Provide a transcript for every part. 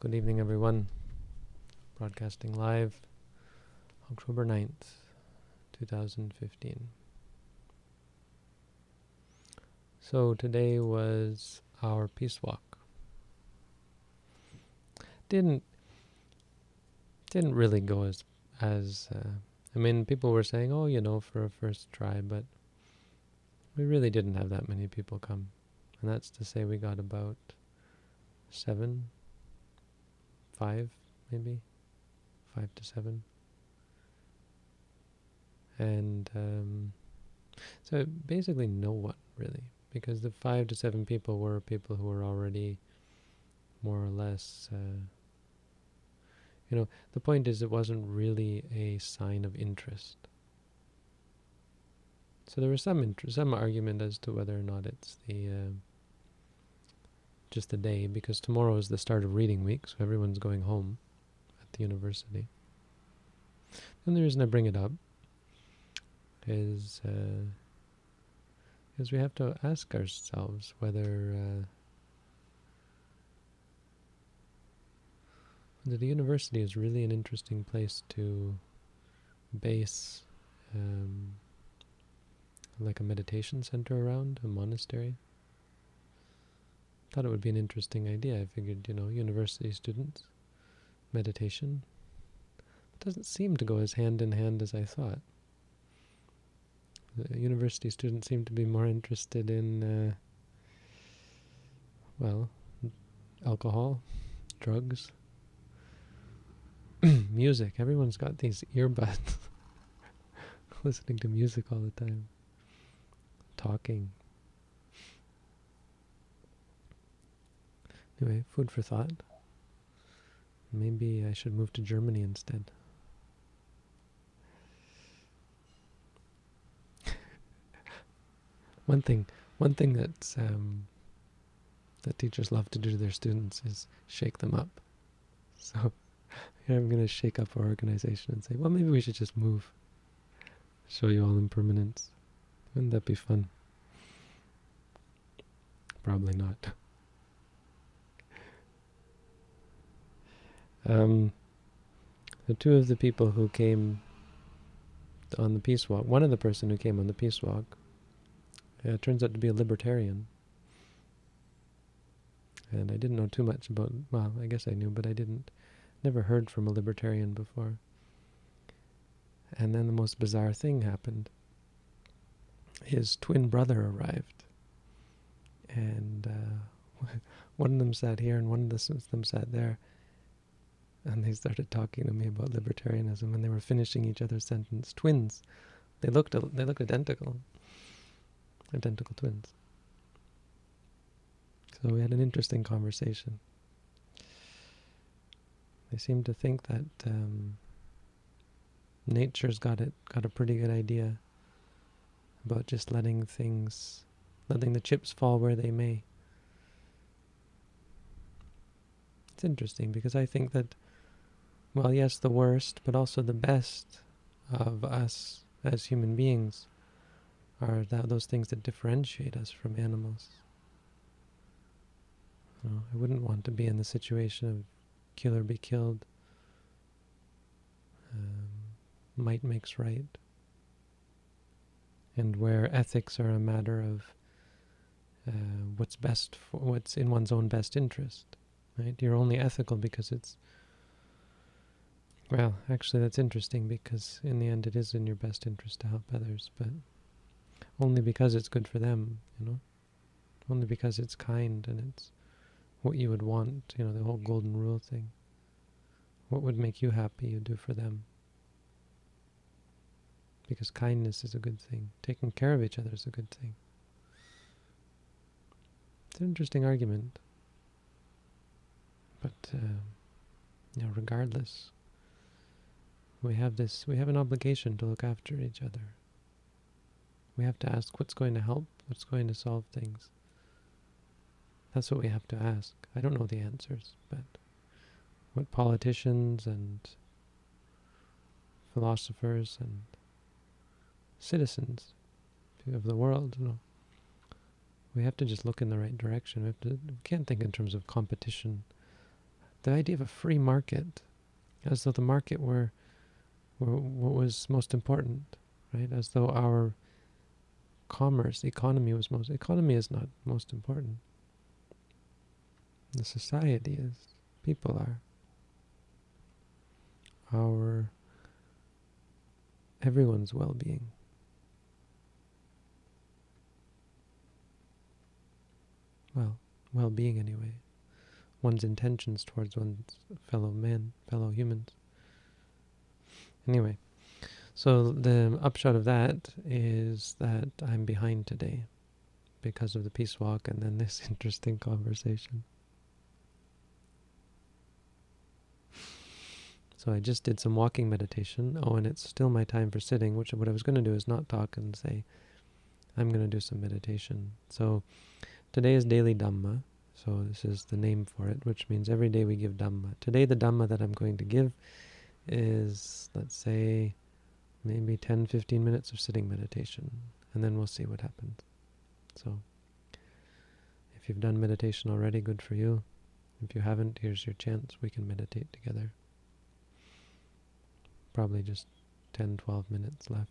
Good evening, everyone. Broadcasting live, October 9th, 2015. So today was our peace walk. Didn't really go as I mean, people were saying, oh, for a first try, but we really didn't have that many people come. And that's to say we got about 5 maybe, 5 to 7. And so basically no one, really, because the 5 to 7 people were people who were already more or less, the point is it wasn't really a sign of interest. So there was some argument as to whether or not it's just the day, because tomorrow is the start of reading week, so everyone's going home at the university. And the reason I bring it up is we have to ask ourselves whether the university is really an interesting place to base like a meditation center around, a monastery. Thought it would be an interesting idea. I figured, university students, meditation. It doesn't seem to go as hand in hand as I thought. The university students seem to be more interested in, alcohol, drugs, music. Everyone's got these earbuds, listening to music all the time, talking. Anyway, food for thought. Maybe I should move to Germany instead. One thing that's that teachers love to do to their students is shake them up. So here I'm going to shake up our organization and say, well, maybe we should just move. Show you all impermanence. Wouldn't that be fun? Probably not. The two of the people who came on the peace walk, one of the person who came on the peace walk, turns out to be a libertarian. And I didn't know too much about, well, I guess I knew, but I never heard from a libertarian before. And then the most bizarre thing happened. His twin brother arrived. And one of them sat here and one of them sat there. And they started talking to me about libertarianism, and they were finishing each other's sentence. Twins. They looked identical. Identical twins. So we had an interesting conversation. They seem to think that nature's got a pretty good idea about just letting the chips fall where they may. It's interesting because I think that, well, yes, the worst, but also the best of us as human beings are those things that differentiate us from animals. I wouldn't want to be in the situation of kill or be killed. Might makes right. And where ethics are a matter of what's in one's own best interest. Right? You're only ethical because it's, well, actually that's interesting because in the end it is in your best interest to help others, but only because it's good for them, only because it's kind and it's what you would want, the whole golden rule thing. What would make you happy, you do for them. Because kindness is a good thing. Taking care of each other is a good thing. It's an interesting argument. But, regardless, we have an obligation to look after each other. We have to ask what's going to help, what's going to solve things. That's what we have to ask. I don't know the answers, but what politicians and philosophers and citizens of the world, we have to just look in the right direction. We can't think in terms of competition. the idea of a free market, as though the market were what was most important, right? As though our commerce, economy is not most important. The society is, people are. Everyone's well-being. Well, well-being anyway. One's intentions towards one's fellow men, fellow humans. Anyway, so the upshot of that is that I'm behind today because of the peace walk and then this interesting conversation. So I just did some walking meditation. Oh, and it's still my time for sitting, which what I was going to do is not talk and say, I'm going to do some meditation. So today is daily Dhamma. So this is the name for it, which means every day we give Dhamma. Today the Dhamma that I'm going to give is, let's say, maybe 10-15 minutes of sitting meditation. And then we'll see what happens. So if you've done meditation already, good for you. If you haven't, here's your chance. We can meditate together. Probably just 10-12 minutes left.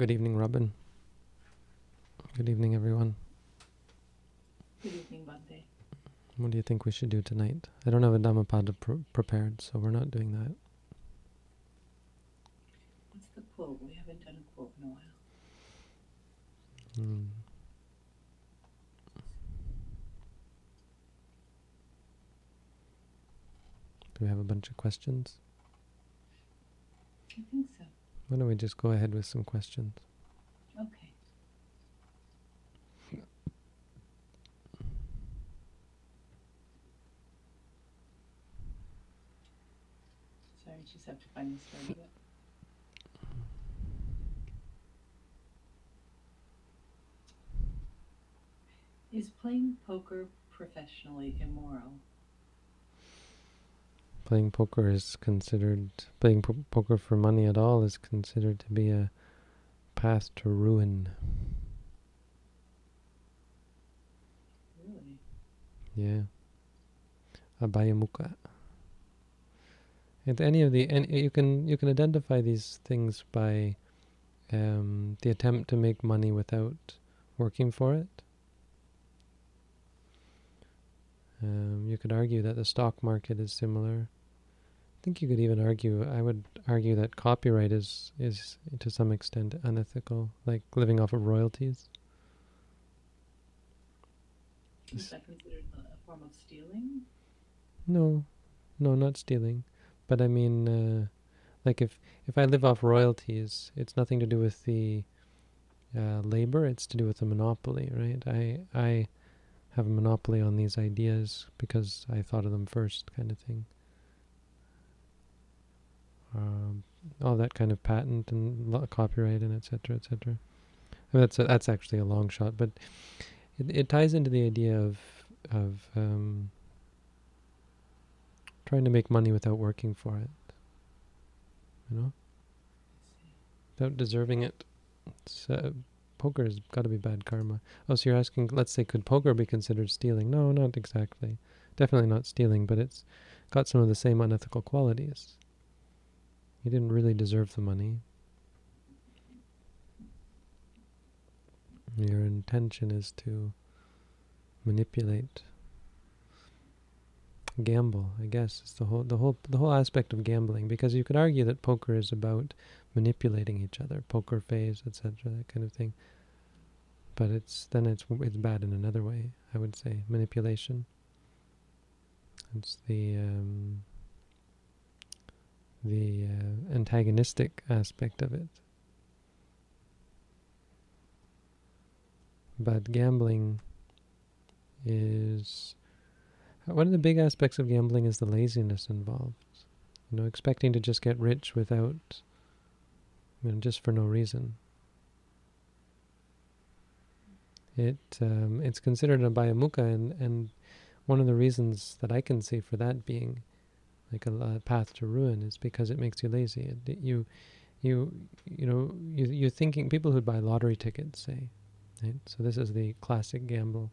Good evening, Robin. Good evening, everyone. Good evening, Bhante. What do you think we should do tonight? I don't have a Dhammapada prepared, so we're not doing that. What's the quote? We haven't done a quote in a while. Do we have a bunch of questions? I think so. Why don't we just go ahead with some questions? Okay. Sorry, just have to find the start of it. Is playing poker professionally immoral? Playing poker is considered, playing poker for money at all is considered to be a path to ruin. Really? Yeah. Abhayamukha. And you can identify these things by the attempt to make money without working for it. You could argue that the stock market is similar. I think you could even argue, I would argue that copyright is to some extent unethical, like living off of royalties. Is that considered a form of stealing? No, not stealing. But I mean, like if I live off royalties, it's nothing to do with the labor, it's to do with the monopoly, right? I have a monopoly on these ideas because I thought of them first, kind of thing. All that kind of patent and copyright and etc. etc. I mean, that's actually a long shot, but it ties into the idea of trying to make money without working for it. You know, without deserving it. Poker has got to be bad karma. Oh, so you're asking, let's say, could poker be considered stealing? No, not exactly. Definitely not stealing, but it's got some of the same unethical qualities. You didn't really deserve the money. Your intention is to manipulate, gamble. I guess it's the whole aspect of gambling. Because you could argue that poker is about manipulating each other, poker face, etc., that kind of thing. But it's bad in another way. I would say manipulation. It's the antagonistic aspect of it. But gambling is... One of the big aspects of gambling is the laziness involved. You know, expecting to just get rich without, just for no reason. It's considered a abhayamukha, and one of the reasons that I can see for that being like a path to ruin is because it makes you lazy. You're thinking, people who buy lottery tickets, say, right? So this is the classic gamble.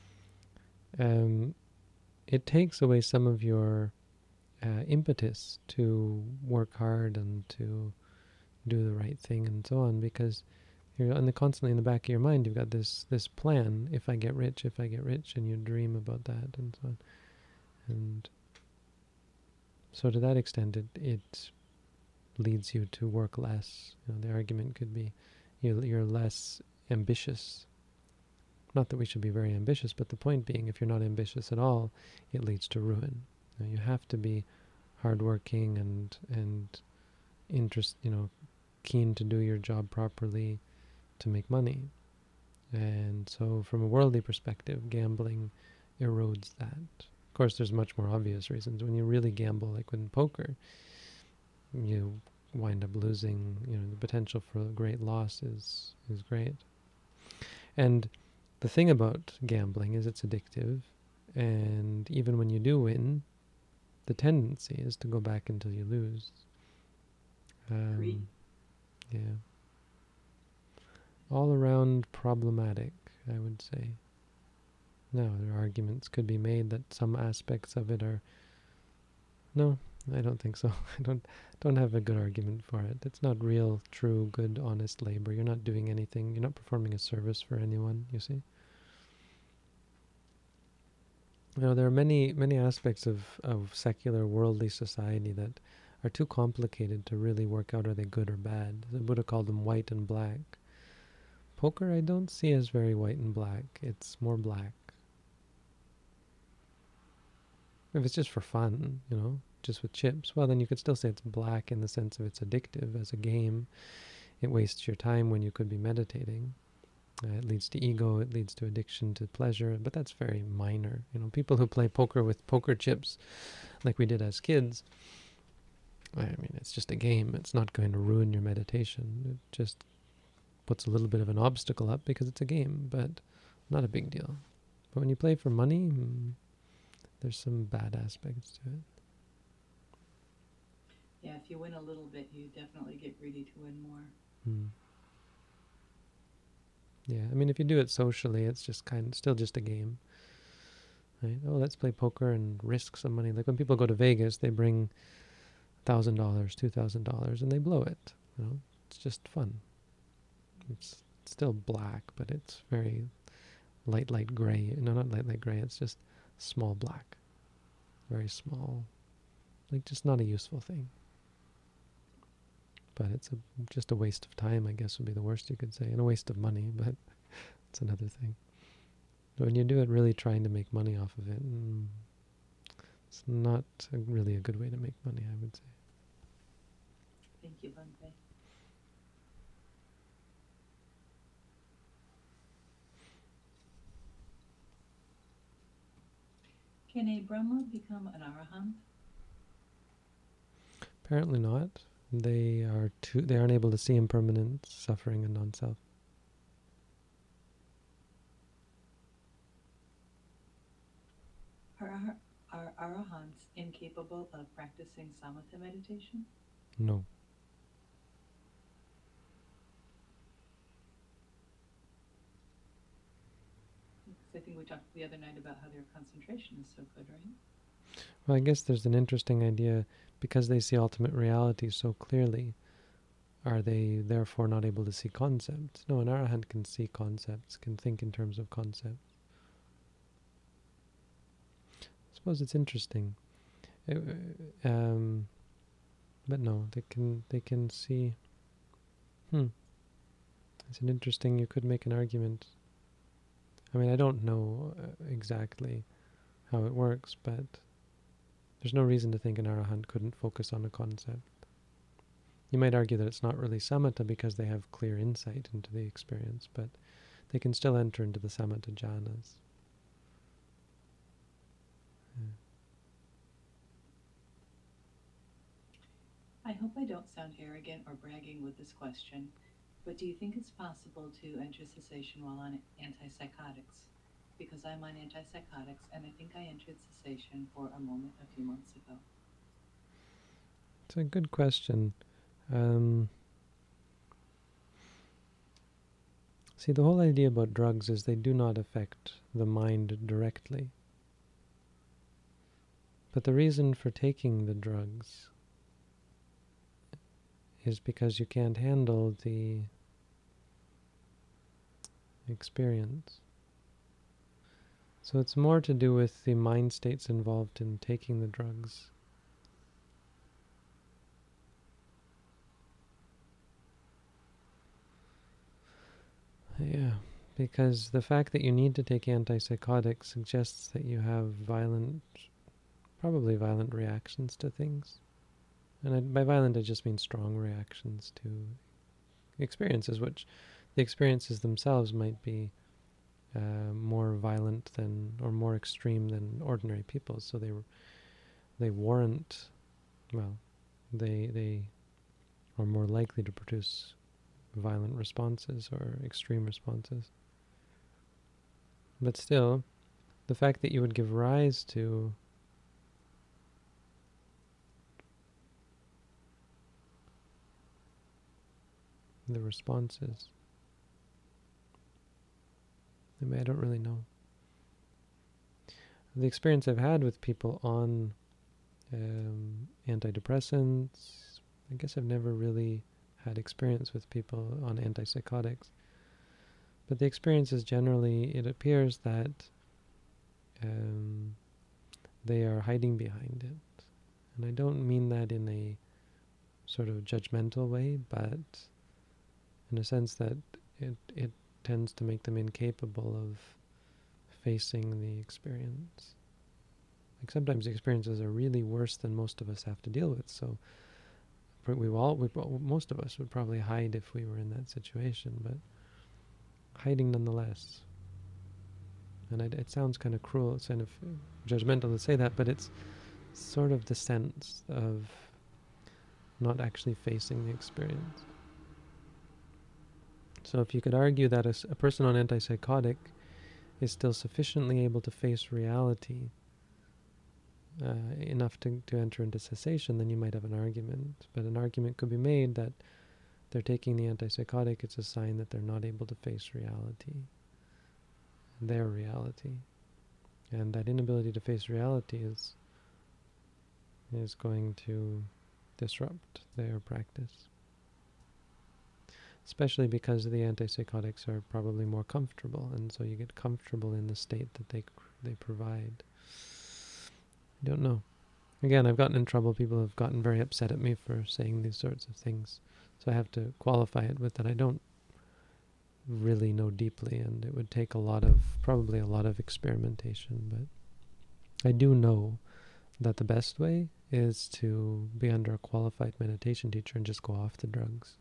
It takes away some of your impetus to work hard and to do the right thing and so on, because you're constantly in the back of your mind, you've got this plan, if I get rich, and you dream about that and so on. And so to that extent, it leads you to work less. The argument could be you're less ambitious. Not that we should be very ambitious, but the point being, if you're not ambitious at all, it leads to ruin. You have to be hardworking and keen to do your job properly to make money. And so from a worldly perspective, gambling erodes that. Of course, there's much more obvious reasons. When you really gamble, like with poker, you wind up losing. The potential for a great loss is great. And the thing about gambling is it's addictive, and even when you do win, the tendency is to go back until you lose. Yeah. All around problematic, I would say. Now, there are arguments could be made that some aspects of it are... No, I don't think so. I don't have a good argument for it. It's not real, true, good, honest labor. You're not doing anything. You're not performing a service for anyone, you see? There are many aspects of secular worldly society that are too complicated to really work out are they good or bad. The Buddha called them white and black. Poker I don't see as very white and black. It's more black. If it's just for fun, just with chips, well then you could still say it's black in the sense of it's addictive as a game. It wastes your time when you could be meditating. It leads to ego, it leads to addiction to pleasure, but that's very minor. People who play poker with poker chips, like we did as kids, I mean, it's just a game. It's not going to ruin your meditation. It just puts a little bit of an obstacle up because it's a game, but not a big deal. But when you play for money, there's some bad aspects to it. Yeah, if you win a little bit, you definitely get greedy to win more. Yeah, I mean, if you do it socially, it's just still just a game. Right? Oh, let's play poker and risk some money. Like when people go to Vegas, they bring $1,000, $2,000, and they blow it. It's just fun. It's still black, but it's very light gray. No, not light gray. It's just small black, very small. Like just not a useful thing. But it's just a waste of time, I guess would be the worst you could say, and a waste of money, but it's another thing. But when you do it really trying to make money off of it, it's not really a good way to make money, I would say. Thank you, Bhante. Can a Brahma become an Arahant? Apparently not. They aren't able to see impermanence, suffering, and non-self. Are Arahants incapable of practicing samatha meditation? No. Because I think we talked the other night about how their concentration is so good, right? Well, I guess there's an interesting idea, because they see ultimate reality so clearly, are they therefore not able to see concepts? No, an Arahant can see concepts, can think in terms of concepts. I suppose it's interesting. But no, they can see. It's an interesting, you could make an argument. I mean, I don't know exactly how it works, but there's no reason to think an Arahant couldn't focus on a concept. You might argue that it's not really samatha because they have clear insight into the experience, but they can still enter into the samatha jhanas. I hope I don't sound arrogant or bragging with this question, but do you think it's possible to enter cessation while on antipsychotics? Because I'm on antipsychotics, and I think I entered cessation for a moment a few months ago. It's a good question. See, the whole idea about drugs is they do not affect the mind directly. But the reason for taking the drugs is because you can't handle the experience. So it's more to do with the mind states involved in taking the drugs. Yeah, because the fact that you need to take antipsychotics suggests that you have probably violent reactions to things. And by violent I just mean strong reactions to experiences, which the experiences themselves might be more violent than, or more extreme than ordinary people's. So they warrant, well, they are more likely to produce violent responses or extreme responses. But still, the fact that you would give rise to the responses, I don't really know. The experience I've had with people on antidepressants. I guess I've never really had experience with people on antipsychotics. But the experience is generally, it appears that they are hiding behind it. And I don't mean that in a sort of judgmental way, but in a sense that it tends to make them incapable of facing the experience. Like sometimes the experiences are really worse than most of us have to deal with. So most of us would probably hide if we were in that situation, but hiding nonetheless. And it sounds kind of cruel, it's kind of judgmental to say that, but it's sort of the sense of not actually facing the experience. So if you could argue that a person on antipsychotic is still sufficiently able to face reality enough to enter into cessation, then you might have an argument. But an argument could be made that they're taking the antipsychotic, it's a sign that they're not able to face reality, their reality. And that inability to face reality is going to disrupt their practice. Especially because the antipsychotics are probably more comfortable, and so you get comfortable in the state that they provide. I don't know. Again, I've gotten in trouble. People have gotten very upset at me for saying these sorts of things. So I have to qualify it with that I don't really know deeply, and it would take probably a lot of experimentation. But I do know that the best way is to be under a qualified meditation teacher and just go off the drugs.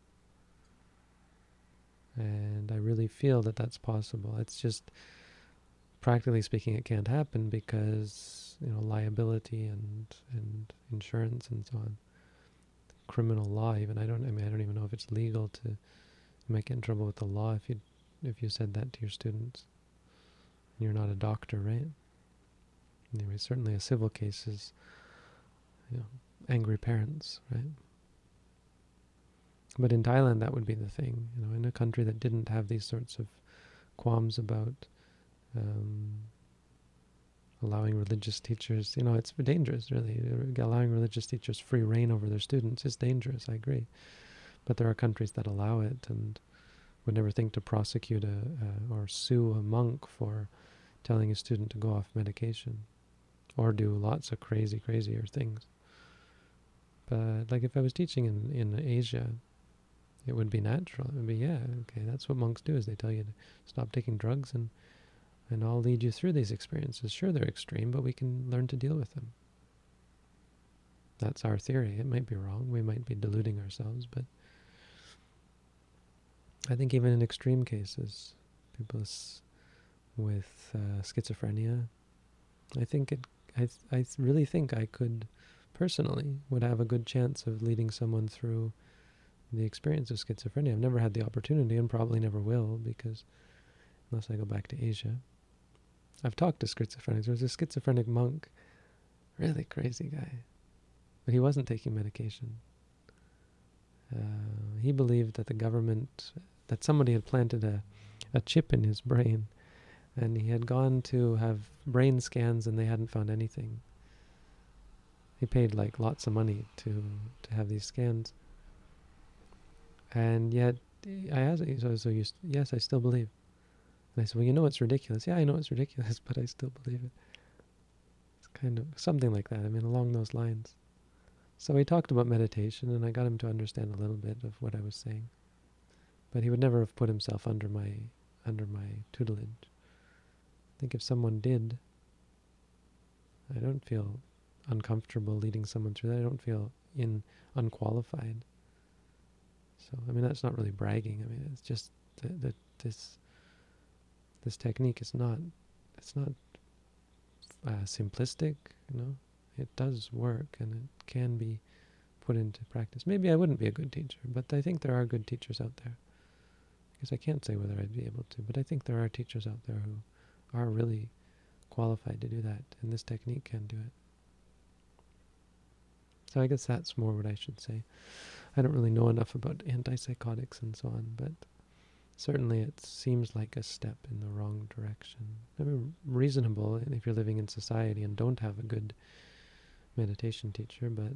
And I really feel that that's possible. It's just, practically speaking, it can't happen because, liability and insurance and so on. Criminal law even, I don't even know if it's legal to, you might get in trouble with the law if you said that to your students. You're not a doctor, right? Anyway, certainly a civil case is, angry parents, right? But in Thailand, that would be the thing. In a country that didn't have these sorts of qualms about allowing religious teachers, it's dangerous, really. Allowing religious teachers free reign over their students is dangerous, I agree. But there are countries that allow it and would never think to prosecute or sue a monk for telling a student to go off medication or do lots of crazier things. But like if I was teaching in Asia, it would be natural. It would be, okay, that's what monks do, is they tell you to stop taking drugs and I'll lead you through these experiences. Sure, they're extreme, but we can learn to deal with them. That's our theory. It might be wrong. We might be deluding ourselves, but I think even in extreme cases, people with schizophrenia, I really think I could personally would have a good chance of leading someone through the experience of schizophrenia. I've never had the opportunity and probably never will, because unless I go back to Asia. I've talked to schizophrenics. There was a schizophrenic monk, really crazy guy, but he wasn't taking medication. He believed that the government, that somebody had planted a chip in his brain, and he had gone to have brain scans and they hadn't found anything. He paid like lots of money to have these scans. And yet, I asked him, yes, I still believe. And I said, well, it's ridiculous. Yeah, I know it's ridiculous, but I still believe it. It's kind of something like that. Along those lines. So we talked about meditation, and I got him to understand a little bit of what I was saying. But he would never have put himself under my tutelage. I think if someone did, I don't feel uncomfortable leading someone through that. I don't feel unqualified. So, that's not really bragging. It's just that this technique is not, simplistic, It does work, and it can be put into practice. Maybe I wouldn't be a good teacher, but I think there are good teachers out there. Because I can't say whether I'd be able to, but I think there are teachers out there who are really qualified to do that, and this technique can do it. So I guess that's more what I should say. I don't really know enough about antipsychotics and so on, but certainly it seems like a step in the wrong direction. Reasonable if you're living in society and don't have a good meditation teacher, but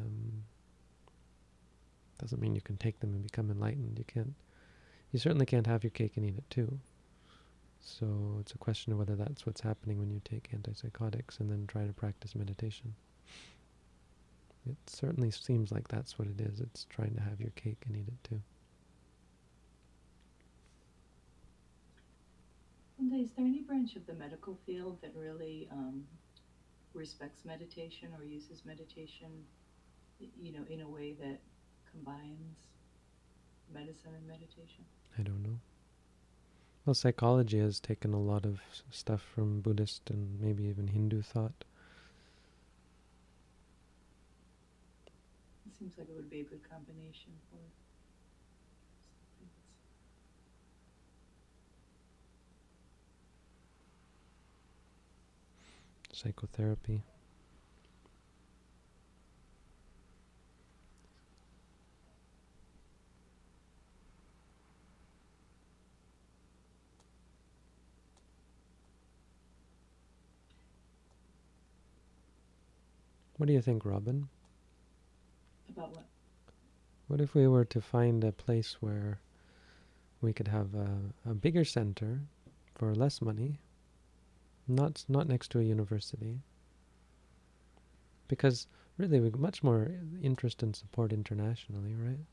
doesn't mean you can take them and become enlightened. You certainly can't have your cake and eat it too. So it's a question of whether that's what's happening when you take antipsychotics and then try to practice meditation. It certainly seems like that's what it is. It's trying to have your cake and eat it too. And is there any branch of the medical field that really respects meditation or uses meditation, in a way that combines medicine and meditation? I don't know. Well, psychology has taken a lot of stuff from Buddhist and maybe even Hindu thought. It seems like it would be a good combination for Psychotherapy. What do you think, Robin? About what? What if we were to find a place where we could have a bigger center for less money, not next to a university? Because really we much more interest and support internationally, right?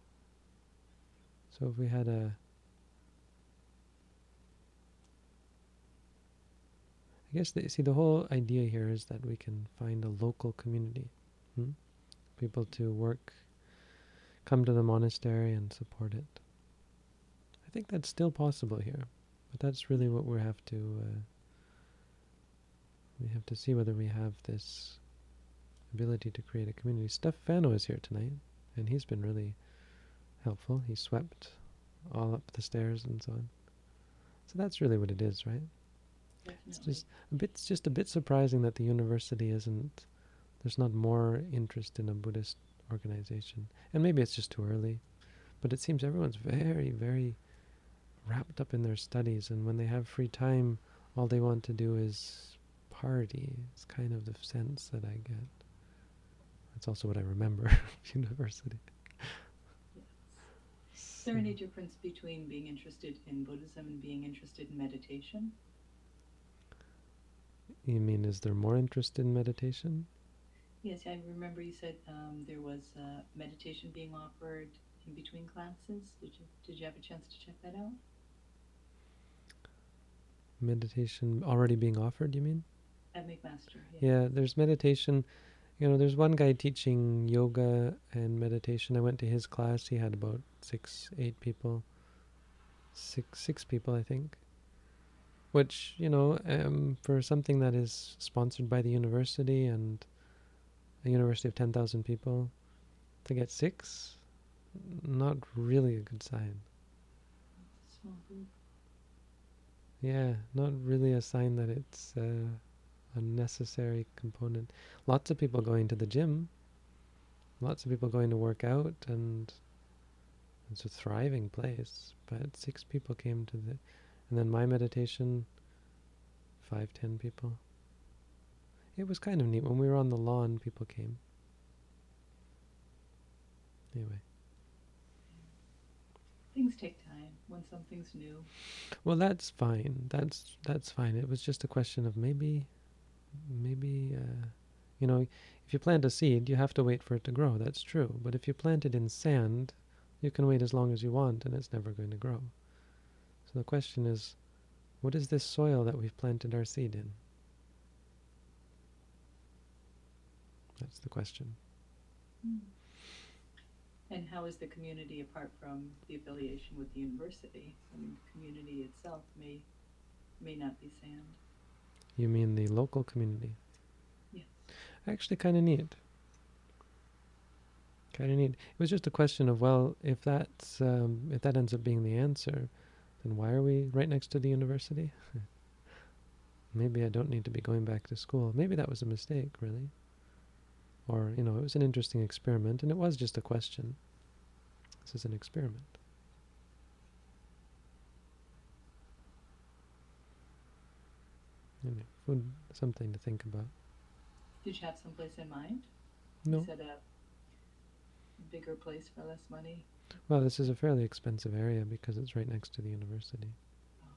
So if we had I guess the whole idea here is that we can find a local community, people to come to the monastery and support it. I think that's still possible here, but that's really what we have to see whether we have this ability to create a community. Stefano is here tonight, and he's been really helpful. He swept all up the stairs and so on. So that's really what it is, right? Definitely. It's just a bit surprising that the university there's not more interest in a Buddhist organization. And maybe it's just too early, but it seems everyone's very, very wrapped up in their studies, and when they have free time, all they want to do is party. It's kind of the sense that I get. That's also what I remember of university. Yes. Is there any difference between being interested in Buddhism and being interested in meditation? You mean, is there more interest in meditation? Yes, I remember you said there was meditation being offered in between classes. Did you have a chance to check that out? Meditation already being offered, you mean? At McMaster, yes. Yeah, there's meditation. There's one guy teaching yoga and meditation. I went to his class. He had about 8 people. Six people, I think. Which, for something that is sponsored by the university and a university of 10,000 people, to get 6, not really a good sign. Small group. Yeah, not really a sign that it's a necessary component. Lots of people going to the gym, lots of people going to work out, and it's a thriving place. But 6 people came to and then my meditation, 5, 10 people. It was kind of neat. When we were on the lawn, people came. Anyway. Things take time when something's new. Well, that's fine. That's fine. It was just a question of maybe, if you plant a seed, you have to wait for it to grow. That's true. But if you plant it in sand, you can wait as long as you want, and it's never going to grow. So the question is, what is this soil that we've planted our seed in? That's the question. And how is the community apart from the affiliation with the university? I mean, the community itself may not be sand. You mean the local community? Yes. Actually, kind of neat. It was just a question of, well, if that ends up being the answer, then why are we right next to the university? Maybe I don't need to be going back to school. Maybe that was a mistake, really. Or, it was an interesting experiment, and it was just a question. This is an experiment. Anyway, something to think about. Did you have someplace in mind? You No. said a bigger place for less money. Well, this is a fairly expensive area because it's right next to the university. Oh,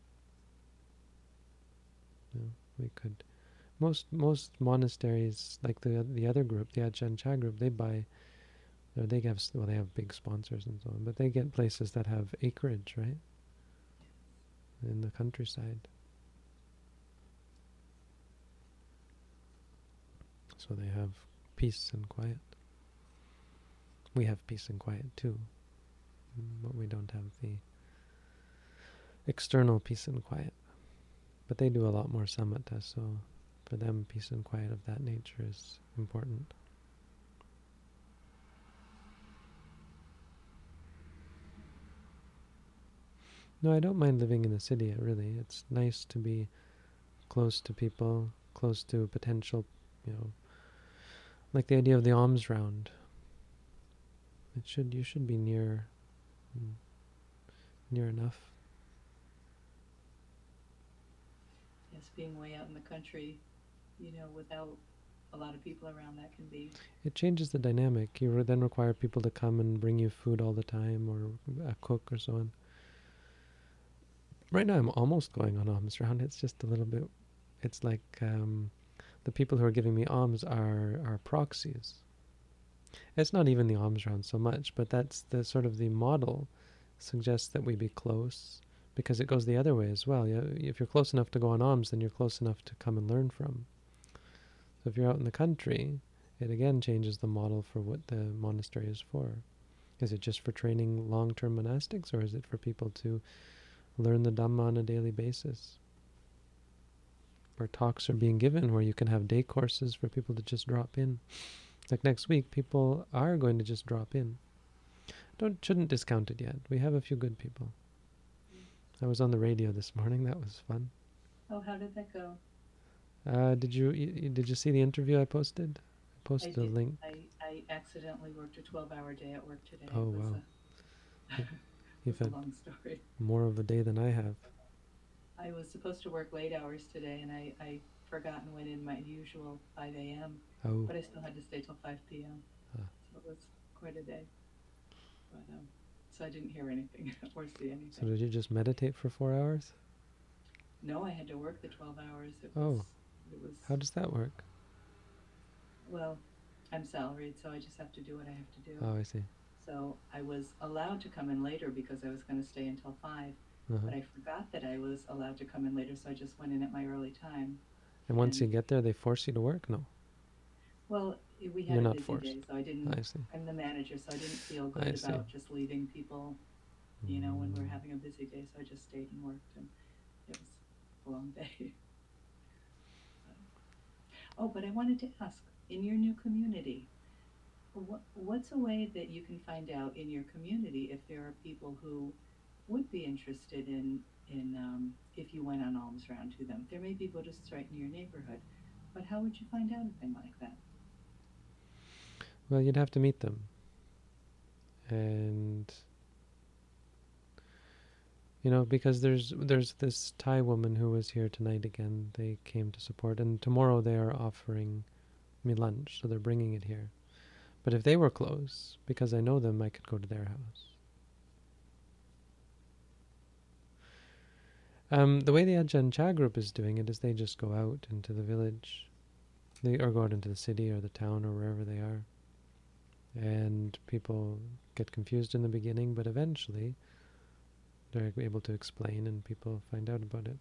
No, we could. Most monasteries, like the other group, the Ajahn Chah group, they buy, or they have, well, they have big sponsors and so on, but they get places that have acreage, right, in the countryside. So they have peace and quiet. We have peace and quiet too, but we don't have the external peace and quiet. But they do a lot more samatha, so for them, peace and quiet of that nature is important. No, I don't mind living in the city, really. It's nice to be close to people, close to potential, you know, like the idea of the alms round. You should be near enough. yes, being way out in the country, without a lot of people around, that can be. It changes the dynamic. You then require people to come and bring you food all the time, or a cook or so on. Right now I'm almost going on alms round. It's just a little bit, it's like the people who are giving me alms are proxies. It's not even the alms round so much, but that's the sort of the model suggests that we be close, because it goes the other way as well. If you're close enough to go on alms, then you're close enough to come and learn from. So if you're out in the country, it again changes the model for what the monastery is for. Is it just for training long-term monastics, or is it for people to learn the Dhamma on a daily basis? Where talks are being given, where you can have day courses for people to just drop in. Like next week, people are going to just drop in. Shouldn't discount it yet. We have a few good people. I was on the radio this morning. That was fun. Oh, how did that go? Did you see the interview I posted? I posted a link. I accidentally worked a 12-hour day at work today. Oh, It was wow. You've a had long story. more of a day than I have. I was supposed to work late hours today, and I forgot and went in my usual 5 a.m., Oh. but I still had to stay till 5 p.m., Ah. so it was quite a day. But so I didn't hear anything or see anything. So did you just meditate for 4 hours? No, I had to work the 12 hours. It Oh. was. How does that work? Well, I'm salaried, so I just have to do what I have to do. Oh, I see. So I was allowed to come in later because I was going to stay until 5, but I forgot that I was allowed to come in later, so I just went in at my early time. And once you get there, they force you to work? No. Well, we had You're a not busy forced. day, so I didn't. I see. I'm the manager, so I didn't feel I good see. about just leaving people, when we're having a busy day. So I just stayed and worked, and it was a long day. But I wanted to ask, in your new community, what's a way that you can find out in your community if there are people who would be interested in if you went on alms round to them? There may be Buddhists right in your neighborhood, but how would you find out a thing like that? Well, you'd have to meet them. And because there's this Thai woman who was here tonight again. They came to support, and tomorrow they are offering me lunch, so they're bringing it here. But if they were close, because I know them, I could go to their house. The way the Ajahn Chah group is doing it is they just go out into the village, or go out into the city or the town or wherever they are. And people get confused in the beginning, but eventually they're able to explain and people find out about it.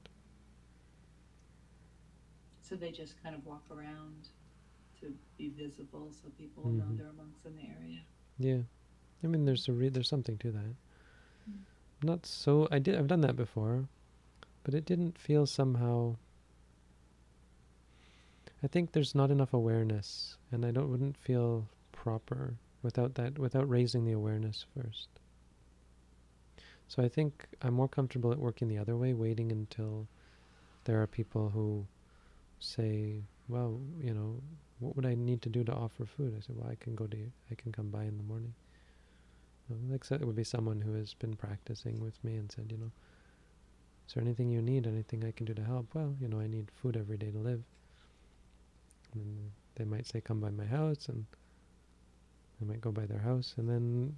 So they just kind of walk around to be visible so people will know there are monks in the area? Yeah. I mean, there's something to that. Not so... I've done that before, but it didn't feel somehow... I think there's not enough awareness, and I wouldn't feel proper without raising the awareness first. So I think I'm more comfortable at working the other way, waiting until there are people who say, well, what would I need to do to offer food? I said, well, I can come by in the morning. So it would be someone who has been practicing with me and said, is there anything you need, anything I can do to help? Well, I need food every day to live. And they might say, come by my house, and I might go by their house, and then,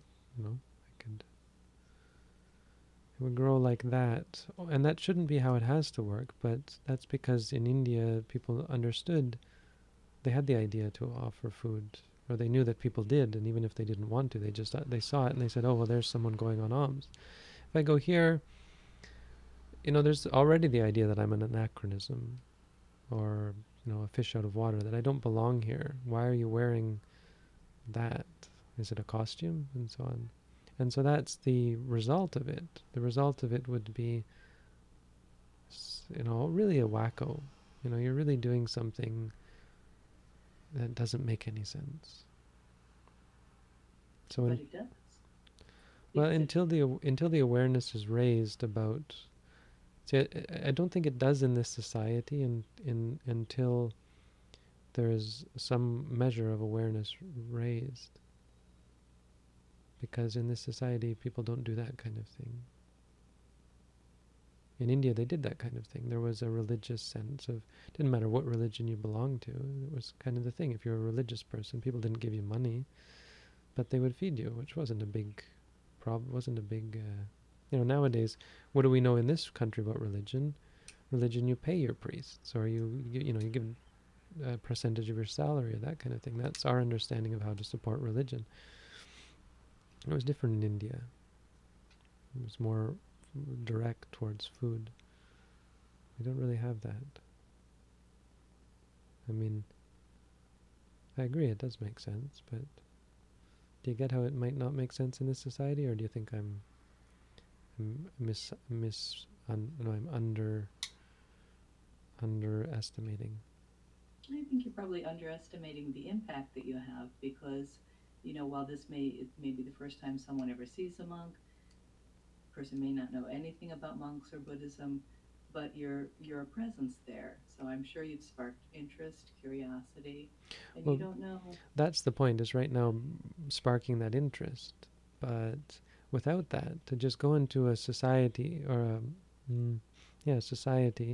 it would grow like that. And that shouldn't be how it has to work, but that's because in India, people understood, they had the idea to offer food, or they knew that people did, and even if they didn't want to, they saw it and they said, oh, well, there's someone going on alms. If I go here, there's already the idea that I'm an anachronism, or, a fish out of water, that I don't belong here. Why are you wearing that? Is it a costume? And so on. And so that's the result of it. The result of it would be, really a wacko. You're really doing something that doesn't make any sense. So but it does. Well, until the awareness is raised about, see, I don't think it does in this society, until there is some measure of awareness raised. Because in this society, people don't do that kind of thing. In India, they did that kind of thing. There was a religious sense of, didn't matter what religion you belonged to, it was kind of the thing. If you're a religious person, people didn't give you money, but they would feed you, which wasn't a big problem, wasn't a big, nowadays, what do we know in this country about religion? Religion, you pay your priests, or you give a percentage of your salary, or that kind of thing. That's our understanding of how to support religion. It was different in India. It was more direct towards food. We don't really have that. I mean, I agree, it does make sense, but do you get how it might not make sense in this society, or do you think I'm underestimating? I think you're probably underestimating the impact that you have, because, while it may be the first time someone ever sees a monk, the person may not know anything about monks or Buddhism, but you're a presence there. So I'm sure you've sparked interest, curiosity, and you don't know. That's the point, is right now sparking that interest. But without that, to just go into a society, or society,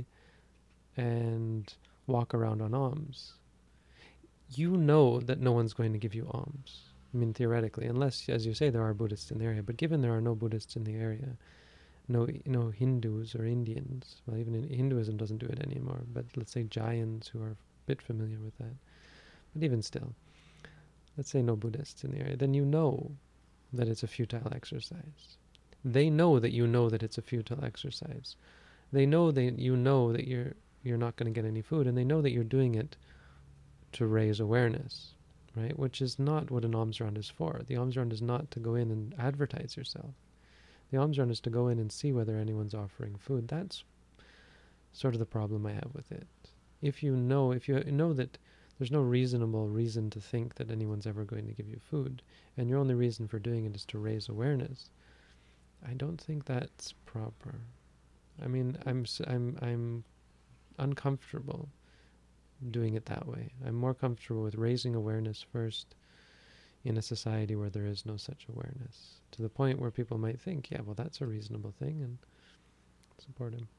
and walk around on alms, you know that no one's going to give you alms. I mean, theoretically, unless, as you say, there are Buddhists in the area. But given there are no Buddhists in the area, no Hindus or Indians, well, even Hinduism doesn't do it anymore, but let's say Jains, who are a bit familiar with that. But even still, let's say no Buddhists in the area, then you know that it's a futile exercise. They know that you know that it's a futile exercise. They know that you know that you're not going to get any food, and they know that you're doing it to raise awareness, right? Which is not what an alms round is for. The alms round is not to go in and advertise yourself. The alms round is to go in and see whether anyone's offering food. That's sort of the problem I have with it. If you know that there's no reasonable reason to think that anyone's ever going to give you food, and your only reason for doing it is to raise awareness, I don't think that's proper. I mean, I'm uncomfortable doing it that way. I'm more comfortable with raising awareness first in a society where there is no such awareness, to the point where people might think, yeah, well, that's a reasonable thing, and support him.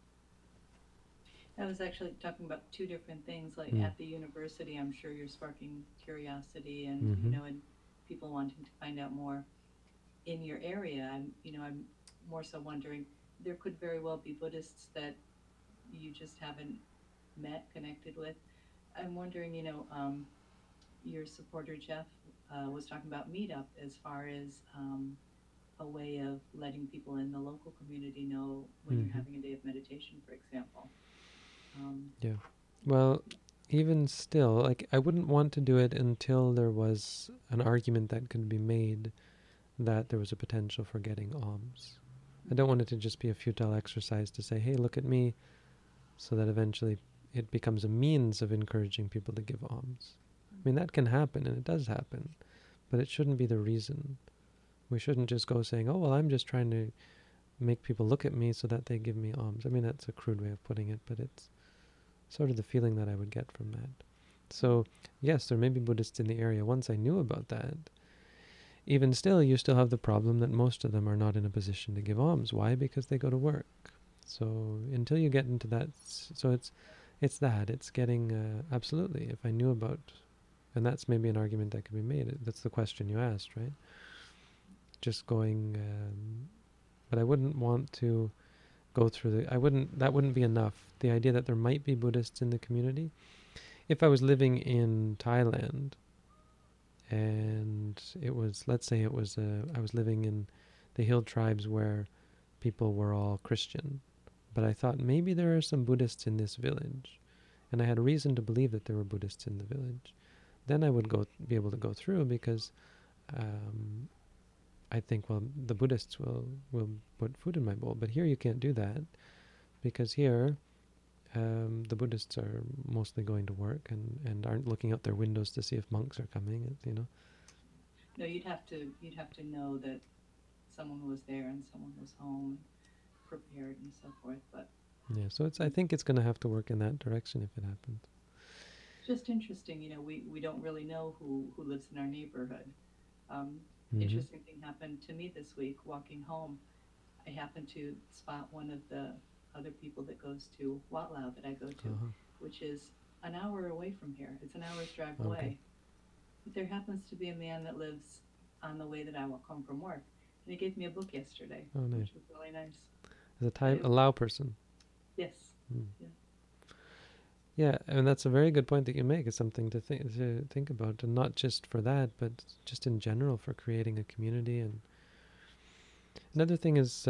I was actually talking about two different things. Like at the university, I'm sure you're sparking curiosity and and people wanting to find out more. In your area, I'm more so wondering, there could very well be Buddhists that you just haven't met, connected with. I'm wondering, your supporter Jeff was talking about Meetup as far as a way of letting people in the local community know when you're having a day of meditation, for example. Yeah. Well, even still, like, I wouldn't want to do it until there was an argument that could be made that there was a potential for getting alms. I don't want it to just be a futile exercise to say, hey, look at me, so that eventually it becomes a means of encouraging people to give alms. I mean, that can happen, and it does happen, but it shouldn't be the reason. We shouldn't just go saying, oh, well, I'm just trying to make people look at me so that they give me alms. I mean, that's a crude way of putting it, but it's sort of the feeling that I would get from that. So, yes, there may be Buddhists in the area. Once I knew about that, even still, you still have the problem that most of them are not in a position to give alms. Why? Because they go to work. So until you get into that, so It's that. It's getting, absolutely, if I knew about, and that's maybe an argument that could be made. That's the question you asked, right? Just going, but I wouldn't want to go through that wouldn't be enough. The idea that there might be Buddhists in the community. If I was living in Thailand and it was, let's say it was, I was living in the hill tribes where people were all Christian, but I thought maybe there are some Buddhists in this village, and I had a reason to believe that there were Buddhists in the village, then I would be able to go through because I think, well, the Buddhists will put food in my bowl. But here you can't do that because here the Buddhists are mostly going to work and aren't looking out their windows to see if monks are coming, you know. No, you'd have to know that someone was there and someone was home, prepared and so forth. But Yeah, so I think it's going to have to work in that direction if it happens. just interesting, we don't really know who lives in our neighborhood. Um, Mm-hmm. Interesting thing happened to me this week walking home. I happened to spot one of the other people that goes to Watlau that I go to, Uh-huh. which is an hour away from here. It's an hour's drive Okay. away. But there happens to be a man that lives on the way that I will come from work. And he gave me a book yesterday, Oh, nice. which was really nice. As a But Thai, a Lao person. yes. Mm. Yeah. Yeah, and that's a very good point that you make. It's something to think about, and not just for that, but just in general for creating a community. And another thing is,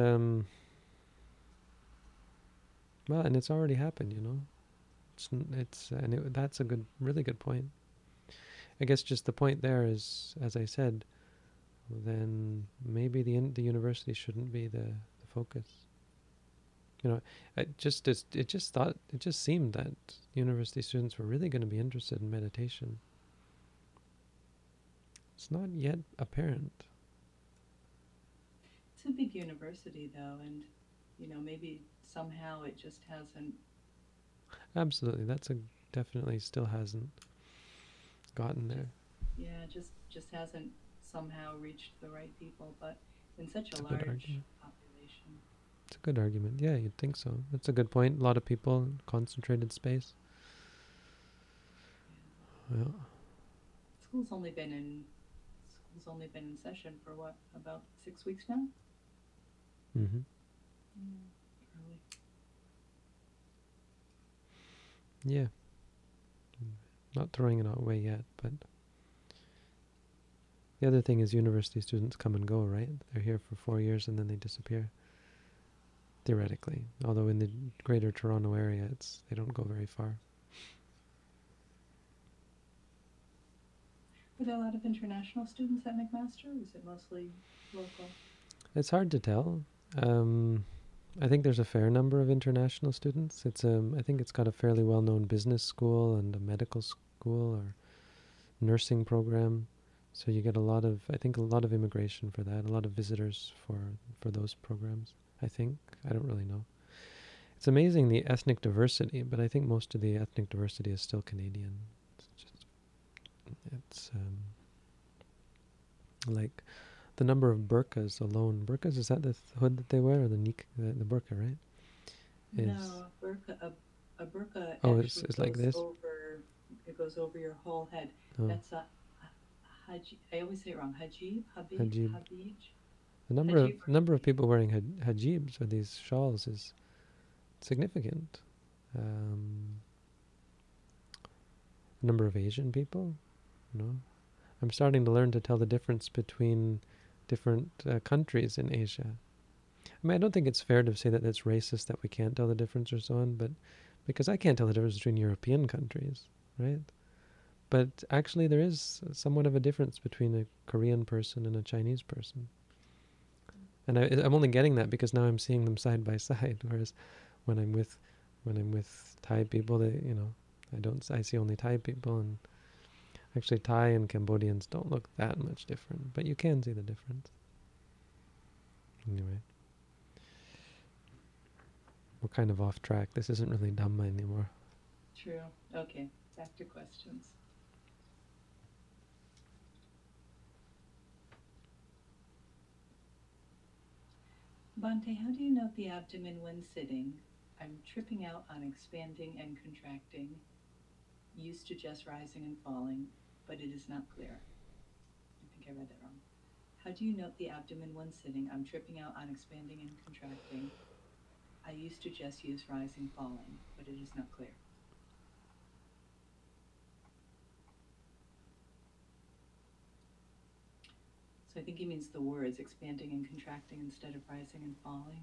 well, and it's already happened, you know. That's a really good point. I guess just the point there is, as I said, then maybe the university shouldn't be the focus. You know, it just seemed that university students were really going to be interested in meditation. It's not yet apparent. It's a big university, though, and, maybe somehow it just hasn't. Absolutely, definitely still hasn't gotten there. Just hasn't somehow reached the right people, but in such It's a a good large argument. population. It's a good argument. Yeah, you'd think so. That's a good point. A lot of people, concentrated space. Yeah. Yeah. School's only been in session for what, about 6 weeks now? Mm-hmm. Early. Yeah. Not throwing it away yet, but the other thing is university students come and go, right? They're here for 4 years and then they disappear. Theoretically, although in the greater Toronto area, they don't go very far. Were there a lot of international students at McMaster, or was it mostly local? It's hard to tell. I think there's a fair number of international students. I think it's got a fairly well-known business school and a medical school or nursing program. So you get I think a lot of immigration for that, a lot of visitors for those programs, I think. I don't really know. It's amazing the ethnic diversity, but I think most of the ethnic diversity is still Canadian. It's like the number of burqas alone. Burqas, is that the hood that they wear, or the burqa, right? No, a burqa It's actually like this? goes over your whole head. Oh, That's a hajib. I always say it wrong. Hajib, hajib. habij, The hajib or number of habij. people wearing hajibs or these shawls is significant. Number of Asian people, you know. I'm starting to learn to tell the difference between different countries in Asia. I mean, I don't think it's fair to say that it's racist that we can't tell the difference or so on, but because I can't tell the difference between European countries, right? But actually there is somewhat of a difference between a Korean person and a Chinese person. And I'm only getting that because now I'm seeing them side by side, whereas when I'm with Thai people, I see only Thai people, and actually Thai and Cambodians don't look that much different, but you can see the difference. Anyway, we're kind of off track. This isn't really Dhamma anymore. True. Okay, back to questions. Bante, how do you note the abdomen when sitting? I'm tripping out on expanding and contracting, used to just rising and falling, but it is not clear. I think I read that wrong. How do you note the abdomen when sitting? I'm tripping out on expanding and contracting. I used to just use rising, falling, but it is not clear. So I think he means the words expanding and contracting instead of rising and falling.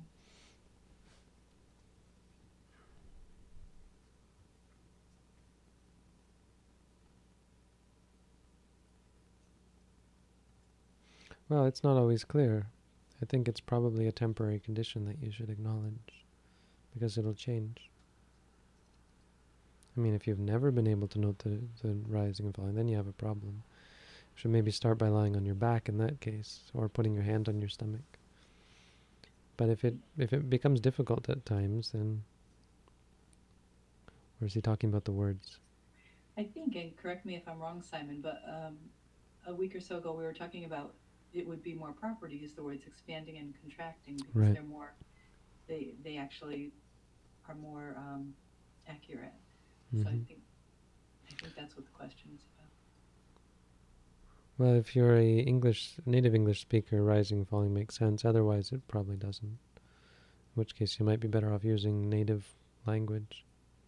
Well, it's not always clear. I think it's probably a temporary condition that you should acknowledge, because it'll change. I mean, if you've never been able to note the rising and falling, then you have a problem. You should maybe start by lying on your back in that case, or putting your hand on your stomach. But if it becomes difficult at times, then... Or is he talking about the words? I think, and correct me if I'm wrong, Simon, but a week or so ago we were talking about it would be more proper to use the words expanding and contracting because Right. they're more, they actually are more accurate. So I think that's what the question is about. Well, if you're a native English speaker, rising and falling makes sense. Otherwise, it probably doesn't. In which case, you might be better off using native language.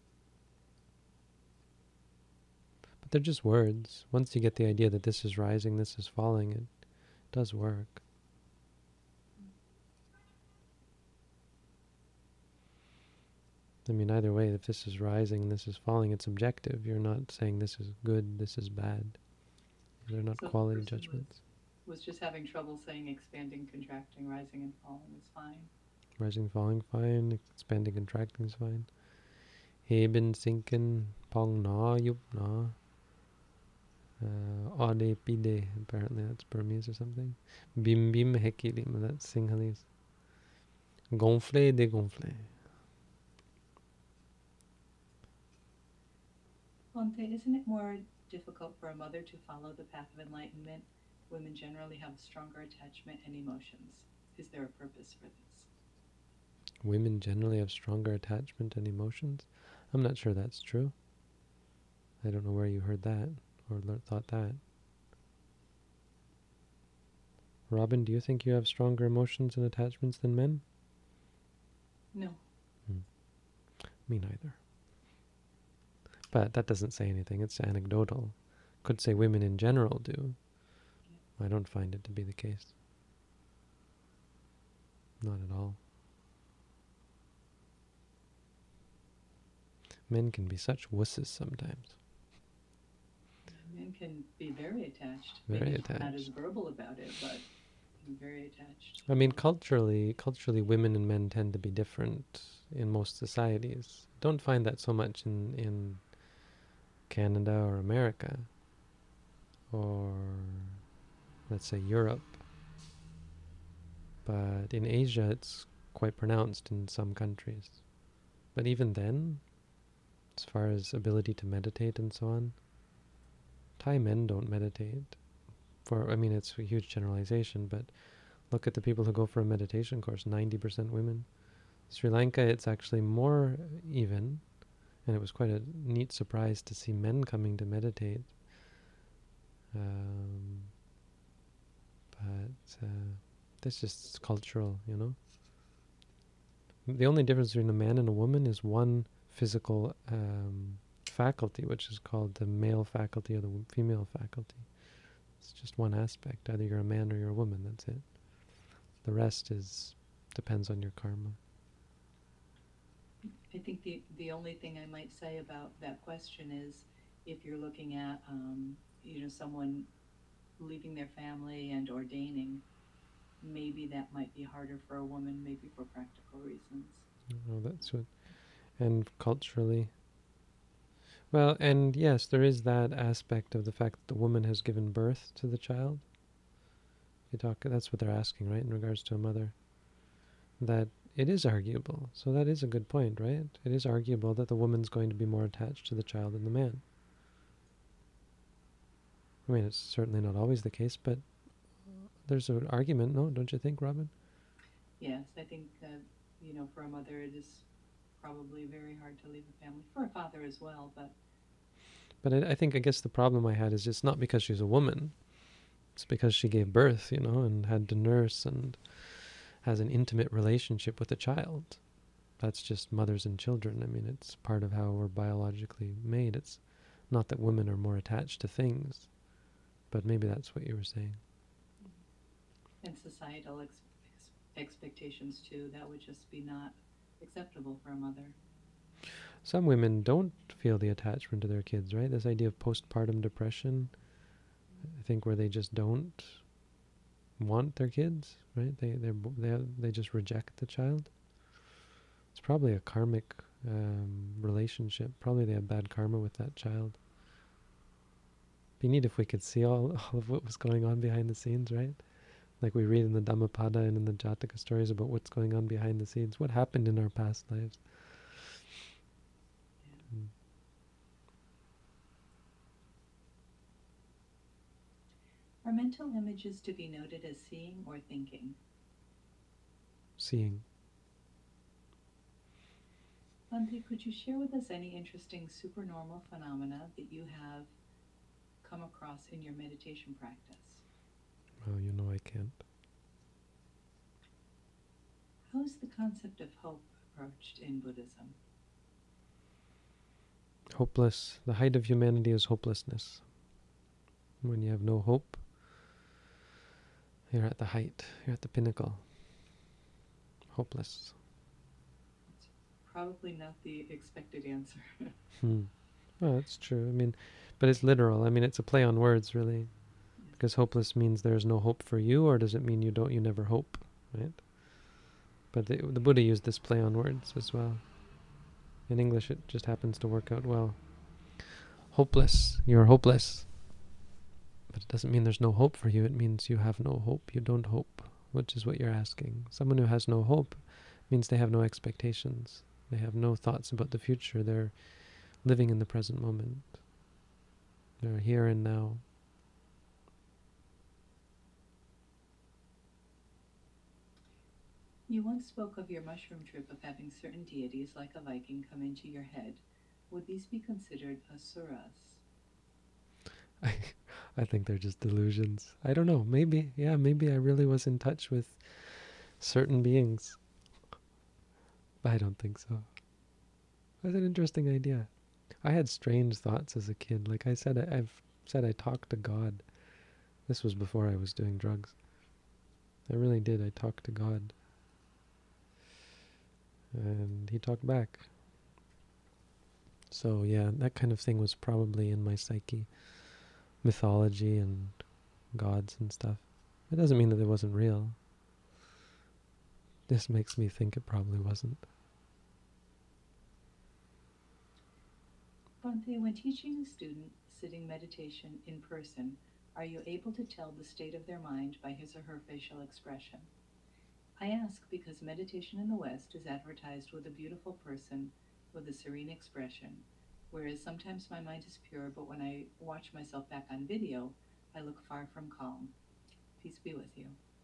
But they're just words. Once you get the idea that this is rising, this is falling, it does work. I mean, either way, if this is rising and this is falling, it's objective. You're not saying this is good, this is bad. They're not So quality judgments. Was just having trouble saying expanding, contracting, rising and falling is fine. Rising, falling, fine. Expanding, contracting is fine. Heben, sinken, pong na, yup na. Ode, pide, apparently that's Burmese or something. Bim bim, hekilim, that's Sinhalese. Gonfle, dégonfle. Ponte, isn't it more difficult for a mother to follow the path of enlightenment? Women generally have stronger attachment and emotions. Is there a purpose for this? Women generally have stronger attachment and emotions? I'm not sure that's true. I don't know where you heard that or thought that. Robin, do you think you have stronger emotions and attachments than men? No. Me neither. But that doesn't say anything. It's anecdotal. Could say women in general do. Yeah. I don't find it to be the case. Not at all. Men can be such wusses sometimes. Men can be very attached. Very Maybe attached. Not as verbal about it, but very attached. I mean, culturally, women and men tend to be different in most societies. Don't find that so much in Canada or America, or let's say Europe. But in Asia, it's quite pronounced in some countries. But even then, as far as ability to meditate and so on, Thai men don't meditate. I mean, it's a huge generalization, but look at the people who go for a meditation course, 90% women. Sri Lanka, it's actually more even, and it was quite a neat surprise to see men coming to meditate. But that's just cultural, you know. The only difference between a man and a woman is one physical faculty, which is called the male faculty or the female faculty. It's just one aspect. Either you're a man or you're a woman, that's it. The rest depends on your karma. I think the only thing I might say about that question is if you're looking at, someone leaving their family and ordaining, maybe that might be harder for a woman, maybe for practical reasons. Oh, that's what. And culturally. Well, and yes, there is that aspect of the fact that the woman has given birth to the child. That's what they're asking, right, in regards to a mother. That it is arguable. So that is a good point, right? It is arguable that the woman's going to be more attached to the child than the man. I mean, it's certainly not always the case, but there's an argument, no? Don't you think, Robin? Yes, I think, for a mother it is probably very hard to leave a family for a father as well, but But I guess the problem I had is just not because she's a woman. It's because she gave birth, and had to nurse and has an intimate relationship with a child. That's just mothers and children. I mean, it's part of how we're biologically made. It's not that women are more attached to things, but maybe that's what you were saying. and societal expectations too, that would just be not acceptable for a mother. Some women don't feel the attachment to their kids, right? This idea of postpartum depression, I think, where they just don't want their kids, right? They just reject the child. It's probably a karmic relationship. Probably they have bad karma with that child. Be neat if we could see all of what was going on behind the scenes, right? Like we read in the Dhammapada and in the Jataka stories about what's going on behind the scenes. What happened in our past lives? Yeah. Are mental images to be noted as seeing or thinking? Seeing. Bhante, could you share with us any interesting supernormal phenomena that you have come across in your meditation practice? Well, I can't. How is the concept of hope approached in Buddhism? Hopeless. The height of humanity is hopelessness. When you have no hope, you're at the height. You're at the pinnacle. Hopeless. It's probably not the expected answer. Well, that's true. I mean, but it's literal. I mean, it's a play on words, really. Yes. Because hopeless means there's no hope for you, or does it mean you never hope, right? But the Buddha used this play on words as well. In English, it just happens to work out well. Hopeless. You're hopeless. But it doesn't mean there's no hope for you. It means you have no hope. You don't hope, which is what you're asking. Someone who has no hope means they have no expectations. They have no thoughts about the future. They're living in the present moment. They're here and now. You once spoke of your mushroom trip of having certain deities like a Viking come into your head. Would these be considered asuras? I think they're just delusions. I don't know. Maybe I really was in touch with certain beings. But I don't think so. That's an interesting idea. I had strange thoughts as a kid. Like I've said I talked to God. This was before I was doing drugs. I really did. I talked to God. And he talked back. So yeah, that kind of thing was probably in my psyche. Mythology and gods and stuff. It doesn't mean that it wasn't real. This makes me think it probably wasn't. Bhante, when teaching a student sitting meditation in person, are you able to tell the state of their mind by his or her facial expression? I ask because meditation in the West is advertised with a beautiful person with a serene expression, whereas sometimes my mind is pure, but when I watch myself back on video, I look far from calm. Peace be with you.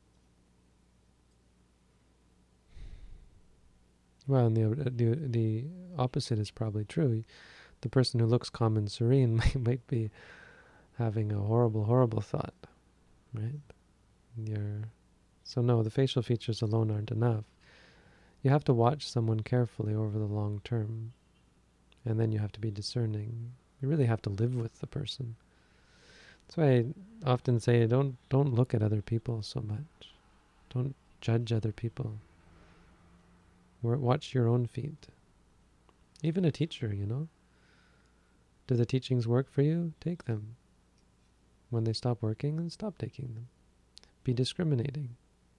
Well, and the opposite is probably true. The person who looks calm and serene might be having a horrible, horrible thought, right? So no, the facial features alone aren't enough. You have to watch someone carefully over the long term, and then you have to be discerning. You really have to live with the person. That's why I often say, don't look at other people so much. Don't judge other people. Watch your own feet. Even a teacher, Do the teachings work for you? Take them. When they stop working, then stop taking them. Be discriminating.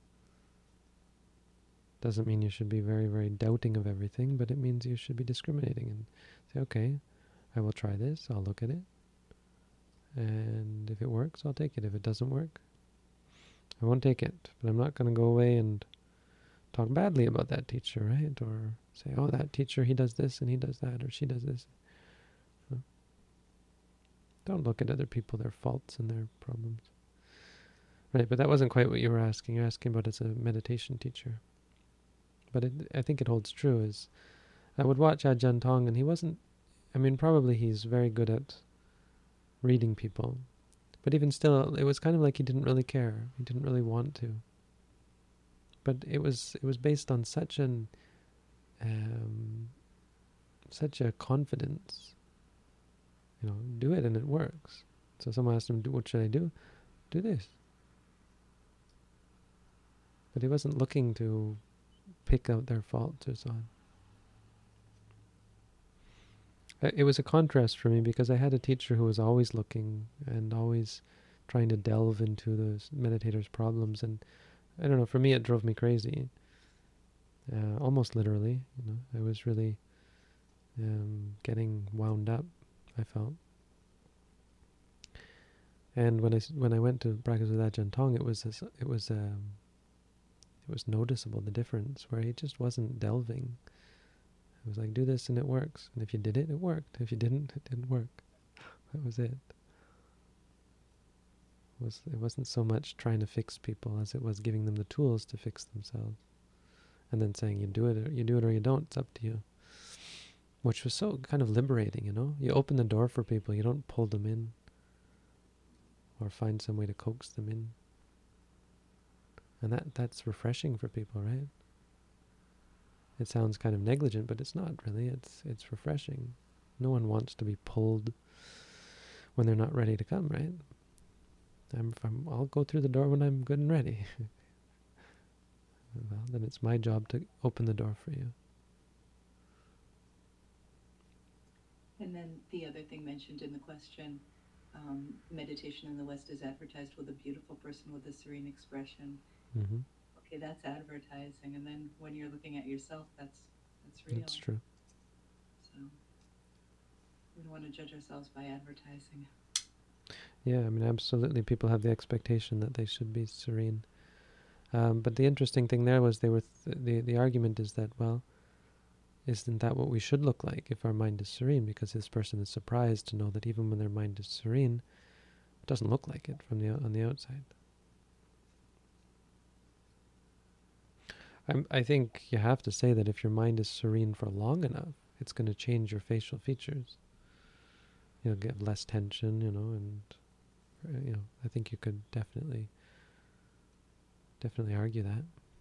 Doesn't mean you should be very, very doubting of everything, but it means you should be discriminating and say, okay, I will try this, I'll look at it, and if it works, I'll take it. If it doesn't work, I won't take it. But I'm not going to go away and talk badly about that teacher, right? Or say, oh, that teacher, he does this and he does that, or she does this. Don't look at other people, their faults and their problems. Right, but that wasn't quite what you were asking. You're asking about as a meditation teacher. But I think it holds true I would watch Ajahn Tong, and he wasn't. I mean, probably he's very good at reading people, but even still, it was kind of like he didn't really care. He didn't really want to. But it was based on such such a confidence. Do it and it works. So someone asked him, "What should I do?" Do this. But he wasn't looking to pick out their faults or so on. It was a contrast for me because I had a teacher who was always looking and always trying to delve into the meditator's problems, and I don't know, for me it drove me crazy, almost literally. I was really getting wound up, I felt. And when I went to practice with Ajahn Tong, it was noticeable, the difference, where he just wasn't delving. It was like, do this and it works. And if you did it, it worked. If you didn't, it didn't work. That was it. It wasn't so much trying to fix people as it was giving them the tools to fix themselves. And then saying, you do it or you don't, it's up to you. Which was so kind of liberating, You open the door for people, you don't pull them in. Or find some way to coax them in. And that's refreshing for people, right? It sounds kind of negligent, but it's not really. It's refreshing. No one wants to be pulled when they're not ready to come, right? I'll go through the door when I'm good and ready. Well, then it's my job to open the door for you. And then the other thing mentioned in the question, meditation in the West is advertised with a beautiful person with a serene expression. Mm-hmm. Okay, that's advertising, and then when you're looking at yourself, that's real. That's true. So we don't want to judge ourselves by advertising. Yeah, I mean, absolutely. People have the expectation that they should be serene. But the interesting thing there was the argument is that, well, isn't that what we should look like if our mind is serene? Because this person is surprised to know that even when their mind is serene, it doesn't look like it on the outside. I think you have to say that if your mind is serene for long enough, it's going to change your facial features. You'll get less tension, and I think you could definitely argue that.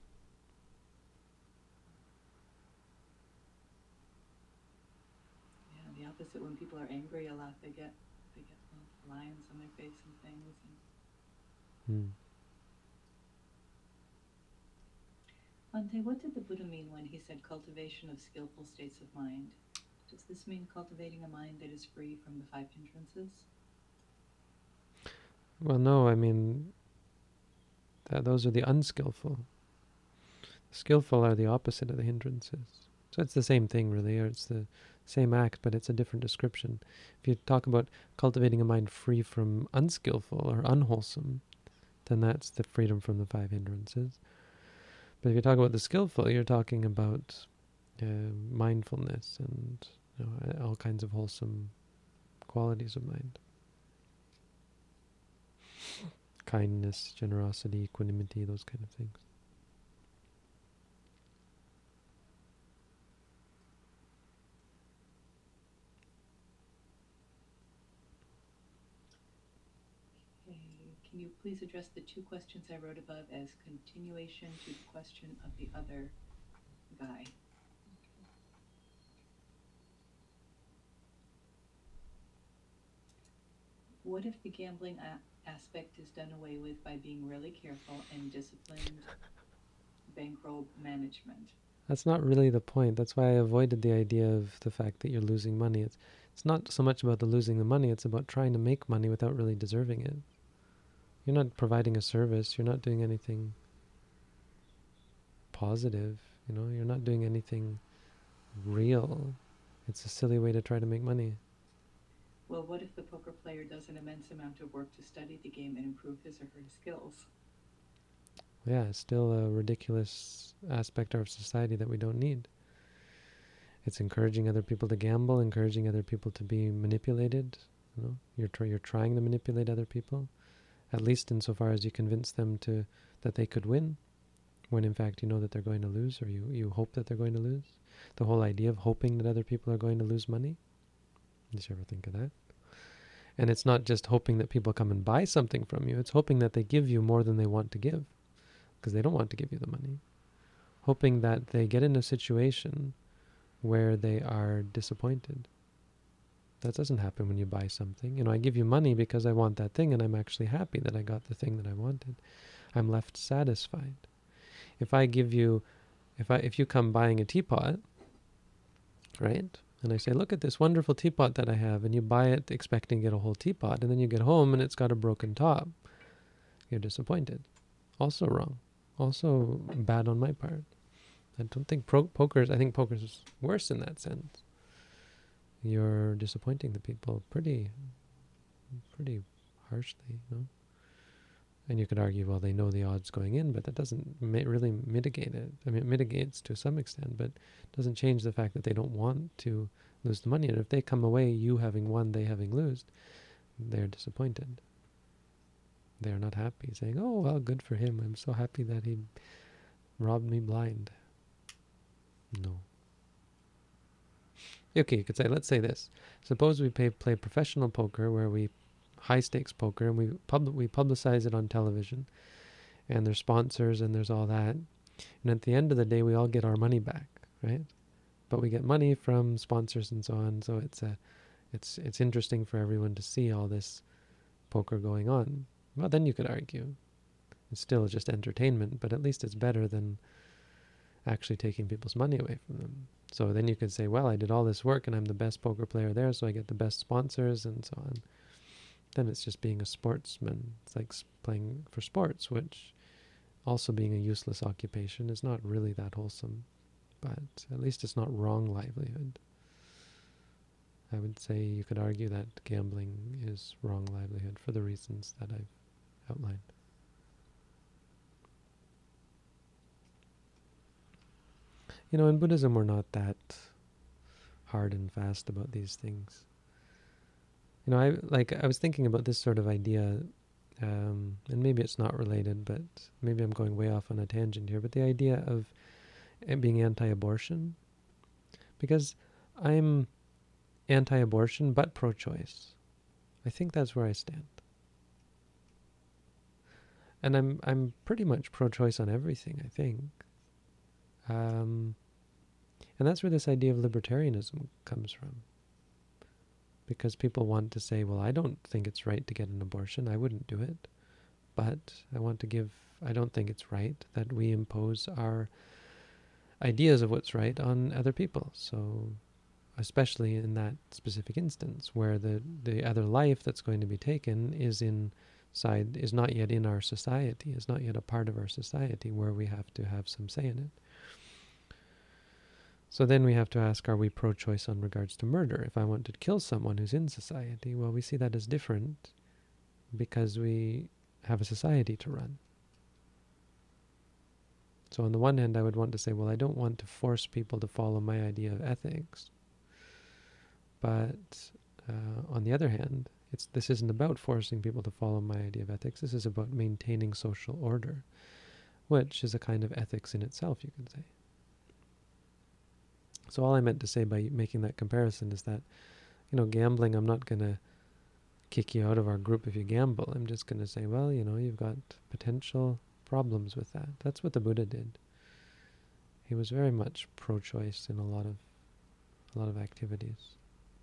Yeah, the opposite. When people are angry a lot, they get lines on their face and things. Ante, what did the Buddha mean when he said cultivation of skillful states of mind? Does this mean cultivating a mind that is free from the 5 hindrances? Well, no, I mean, those are the unskillful. The skillful are the opposite of the hindrances. So it's the same thing, really, or it's the same act, but it's a different description. If you talk about cultivating a mind free from unskillful or unwholesome, then that's the freedom from the 5 hindrances. But if you talk about the skillful, you're talking about mindfulness and all kinds of wholesome qualities of mind. Kindness, generosity, equanimity, those kind of things. Okay. Can you please address the 2 questions I wrote above as continuation to the question of the other guy? What if the gambling aspect is done away with by being really careful and disciplined bankroll management? That's not really the point. That's why I avoided the idea of the fact that you're losing money. It's not so much about the losing the money, it's about trying to make money without really deserving it. You're not providing a service, you're not doing anything positive, you're not doing anything real. It's a silly way to try to make money. Well, what if the poker player does an immense amount of work to study the game and improve his or her skills? Yeah, it's still a ridiculous aspect of our society that we don't need. It's encouraging other people to gamble, encouraging other people to be manipulated. You're trying to manipulate other people, at least insofar as you convince them that they could win, when in fact you know that they're going to lose, or you hope that they're going to lose. The whole idea of hoping that other people are going to lose money. Did you ever think of that? And it's not just hoping that people come and buy something from you. It's hoping that they give you more than they want to give, because they don't want to give you the money. Hoping that they get in a situation where they are disappointed. That doesn't happen when you buy something. I give you money because I want that thing, and I'm actually happy that I got the thing that I wanted. I'm left satisfied. If you come buying a teapot, right? And I say, look at this wonderful teapot that I have, and you buy it expecting to get a whole teapot, and then you get home and it's got a broken top. You're disappointed. Also wrong. Also bad on my part. I don't think I think poker is worse in that sense. You're disappointing the people pretty harshly, And you could argue, well, they know the odds going in, but that doesn't really mitigate it. I mean, it mitigates to some extent, but it doesn't change the fact that they don't want to lose the money. And if they come away, you having won, they having lost, they're disappointed. They're not happy, saying, oh, well, good for him. I'm so happy that he robbed me blind. No. Okay, you could say, let's say this. Suppose we play professional poker, where we high stakes poker, and we publicize it on television, and there's sponsors and there's all that, and at the end of the day we all get our money back, right? But we get money from sponsors and so on, so it's interesting for everyone to see all this poker going on. Well, then you could argue it's still just entertainment, but at least it's better than actually taking people's money away from them. So then you could say, well, I did all this work and I'm the best poker player there, so I get the best sponsors and so on. Then it's just being a sportsman. It's like playing for sports, which also being a useless occupation is not really that wholesome. But at least it's not wrong livelihood. I would say you could argue that gambling is wrong livelihood for the reasons that I've outlined. In Buddhism we're not that hard and fast about these things. I was thinking about this sort of idea, and maybe it's not related, but maybe I'm going way off on a tangent here, but the idea of being anti-abortion, because I'm anti-abortion but pro-choice. I think that's where I stand. And I'm pretty much pro-choice on everything, I think. And that's where this idea of libertarianism comes from. Because people want to say, well, I don't think it's right to get an abortion. I wouldn't do it. But I don't think it's right that we impose our ideas of what's right on other people. So, especially in that specific instance where the other life that's going to be taken is not yet in our society, is not yet a part of our society where we have to have some say in it. So then we have to ask, are we pro-choice on regards to murder? If I want to kill someone who's in society, well, we see that as different because we have a society to run. So on the one hand, I would want to say, well, I don't want to force people to follow my idea of ethics. But on the other hand, this isn't about forcing people to follow my idea of ethics. This is about maintaining social order, which is a kind of ethics in itself, you could say. So all I meant to say by making that comparison is that, gambling, I'm not going to kick you out of our group if you gamble. I'm just going to say, well, you've got potential problems with that. That's what the Buddha did. He was very much pro-choice in a lot of activities.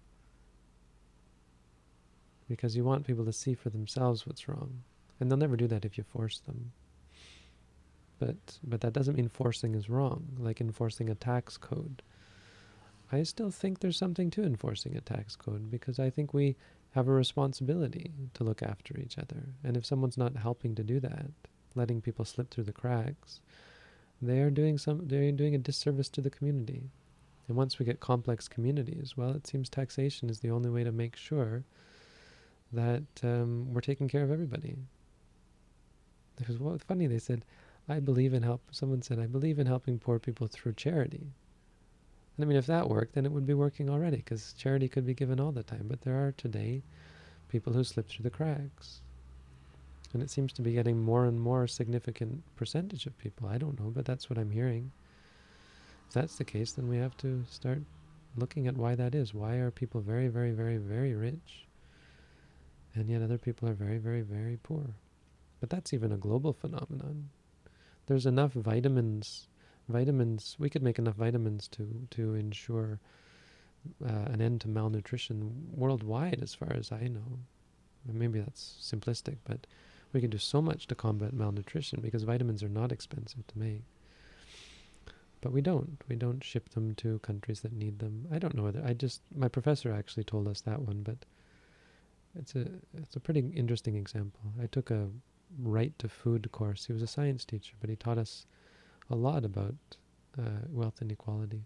Because you want people to see for themselves what's wrong. And they'll never do that if you force them. But that doesn't mean forcing is wrong, like enforcing a tax code. I still think there's something to enforcing a tax code because I think we have a responsibility to look after each other. And if someone's not helping to do that, letting people slip through the cracks, they're doing a disservice to the community. And once we get complex communities, well, it seems taxation is the only way to make sure that we're taking care of everybody. It was funny, they said, someone said, I believe in helping poor people through charity. And I mean, if that worked, then it would be working already, because charity could be given all the time. But there are today people who slip through the cracks. And it seems to be getting more and more significant percentage of people. I don't know, but that's what I'm hearing. if that's the case, then we have to start looking at why that is. Why are people very, very, very, very rich, and yet other people are very, very, very poor? But that's even a global phenomenon. There's enough vitamins. We could make enough vitamins to ensure an end to malnutrition worldwide, as far as I know. Maybe that's simplistic, but we can do so much to combat malnutrition because vitamins are not expensive to make. But we don't. We don't ship them to countries that need them. I don't know whether my professor actually told us that one, but it's a pretty interesting example. I took a right to food course. He was a science teacher, but he taught us a lot about wealth inequality.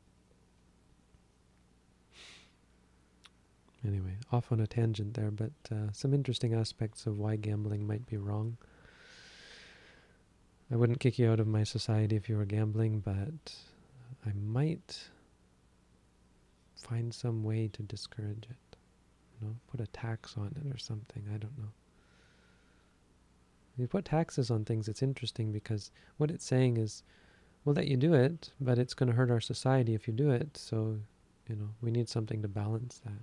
Anyway, off on a tangent there, but some interesting aspects of why gambling might be wrong. I wouldn't kick you out of my society if you were gambling, but I might find some way to discourage it. Put a tax on it or something. I don't know. If you put taxes on things, it's interesting because what it's saying is, we'll let you do it, but it's going to hurt our society if you do it, so, we need something to balance that.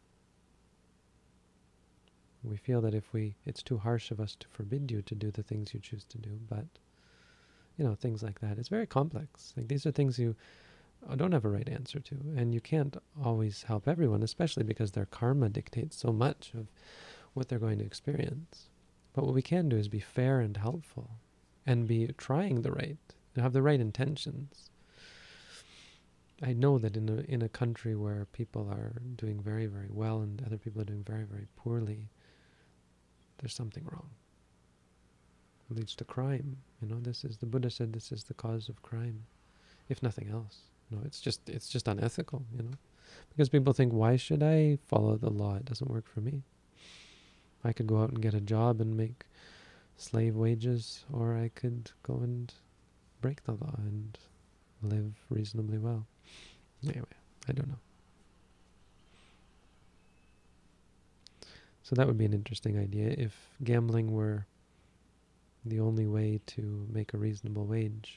We feel that it's too harsh of us to forbid you to do the things you choose to do, but, things like that. It's very complex. Like, these are things you don't have a right answer to, and you can't always help everyone, especially because their karma dictates so much of what they're going to experience. But what we can do is be fair and helpful, and be trying the right, and have the right intentions. I know that in a country where people are doing very, very well and other people are doing very, very poorly, there's something wrong. It leads to crime. The Buddha said this is the cause of crime, if nothing else. It's just unethical, because people think, why should I follow the law? It doesn't work for me. I could go out and get a job and make slave wages, or I could go and break the law and live reasonably well. Anyway, I don't know. So that would be an interesting idea if gambling were the only way to make a reasonable wage.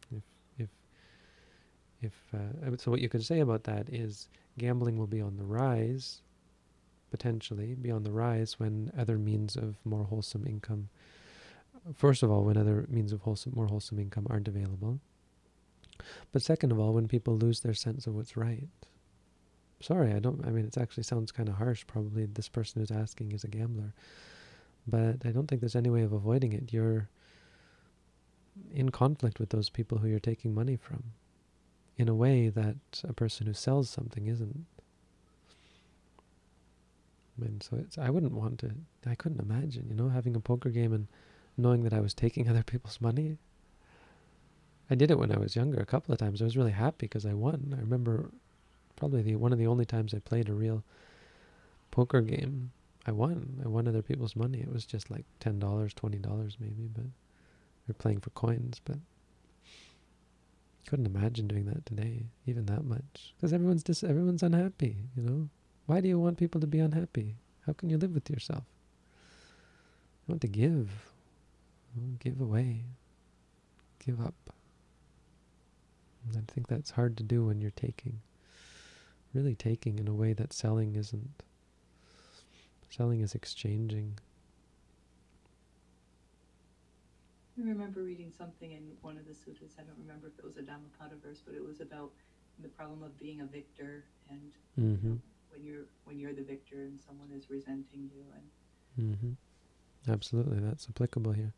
So what you could say about that is gambling will be on the rise, potentially be on the rise when other means of more wholesome income, first of all, when other means of more wholesome income aren't available. But second of all, when people lose their sense of what's right. Sorry, it actually sounds kind of harsh. Probably this person who's asking is a gambler. But I don't think there's any way of avoiding it. You're in conflict with those people who you're taking money from, in a way that a person who sells something isn't. And so I couldn't imagine, having a poker game and knowing that I was taking other people's money. I did it when I was younger a couple of times. I was really happy because I won. I remember probably one of the only times I played a real poker game. I won. I won other people's money. It was just like $10, $20 maybe, but we were playing for coins, but couldn't imagine doing that today, even that much. Because everyone's unhappy, Why do you want people to be unhappy? How can you live with yourself? You want to give. Give away. Give up. And I think that's hard to do when you're taking. Really taking in a way that selling isn't. Selling is exchanging. I remember reading something in one of the suttas. I don't remember if it was a Dhammapada verse, but it was about the problem of being a victor and when you're the victor and someone is resenting you. And Absolutely, that's applicable here.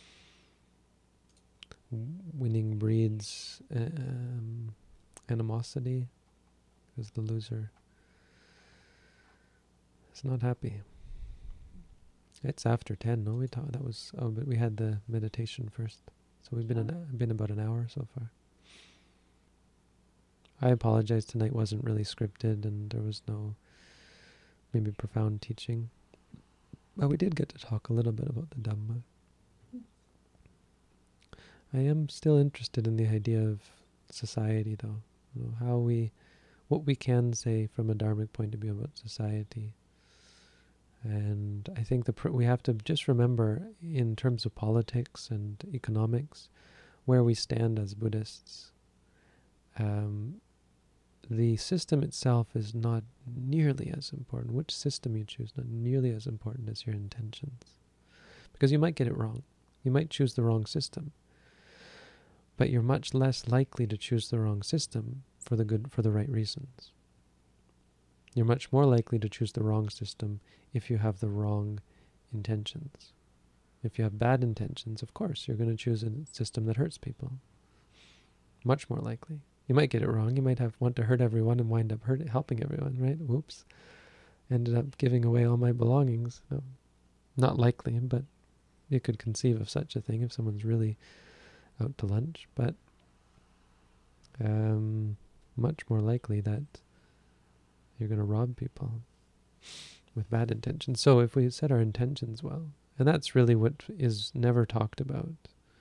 Winning breeds animosity because the loser is not happy. It's after 10, no? But we had the meditation first. So we've been about an hour so far. I apologize, tonight wasn't really scripted and there was no maybe profound teaching. But we did get to talk a little bit about the Dhamma. I am still interested in the idea of society, though. What we can say from a dharmic point of view about society. And I think we have to just remember, in terms of politics and economics, where we stand as Buddhists. the system itself is not nearly as important. Which system you choose, not nearly as important as your intentions. Because you might get it wrong. You might choose the wrong system. But you're much less likely to choose the wrong system for the right reasons. You're much more likely to choose the wrong system if you have the wrong intentions. If you have bad intentions, of course, you're going to choose a system that hurts people. Much more likely. You might get it wrong. You might want to hurt everyone and wind up helping everyone, right? Whoops. Ended up giving away all my belongings. No, not likely, but you could conceive of such a thing if someone's really out to lunch. But much more likely that you're going to rob people with bad intentions. So if we set our intentions well, and that's really what is never talked about.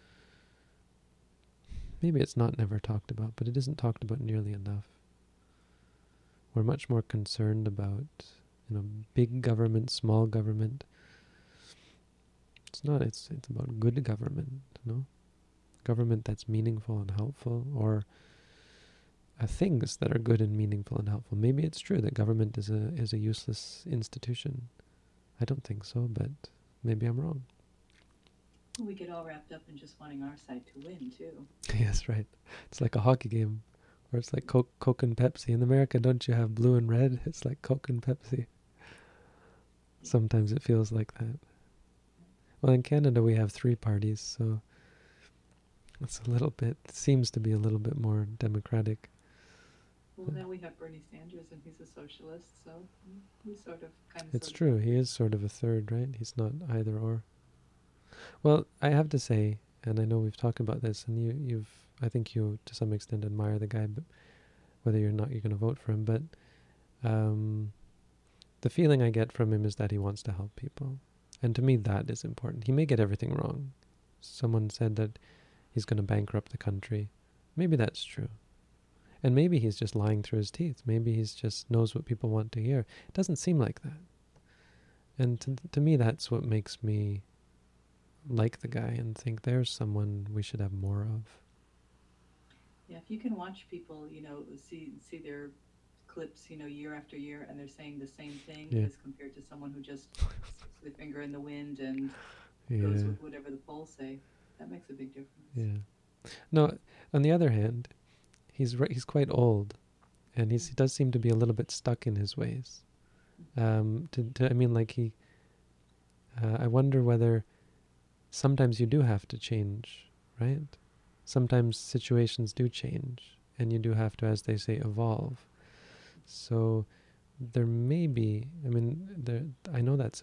Maybe it's not never talked about, but it isn't talked about nearly enough. We're much more concerned about, big government, small government. It's not, it's about good government, Government that's meaningful and helpful, or things that are good and meaningful and helpful. Maybe it's true that government is a useless institution. I don't think so, but maybe I'm wrong. We get all wrapped up in just wanting our side to win, too. Yes, right. It's like a hockey game, or it's like Coke and Pepsi. In America, don't you have blue and red? It's like Coke and Pepsi. Sometimes it feels like that. Well, in Canada, we have 3 parties, so it's seems to be a little bit more democratic. Well, now we have Bernie Sanders, and he's a socialist, so he's sort of It's true. He is sort of a third, right? He's not either or. Well, I have to say, and I know we've talked about this, and I think you to some extent admire the guy, but whether you're going to vote for him, but the feeling I get from him is that he wants to help people. And to me, that is important. He may get everything wrong. Someone said that he's going to bankrupt the country. Maybe that's true. And maybe he's just lying through his teeth. Maybe he's just knows what people want to hear. It doesn't seem like that. And to me, that's what makes me like the guy and think there's someone we should have more of. Yeah, if you can watch people, see their clips, year after year, and they're saying the same thing as compared to someone who just sticks their finger in the wind and goes with whatever the polls say, that makes a big difference. Yeah. No, on the other hand, he's quite old, and he does seem to be a little bit stuck in his ways. I wonder whether sometimes you do have to change, right? Sometimes situations do change, and you do have to, as they say, evolve. So there may be, I know that's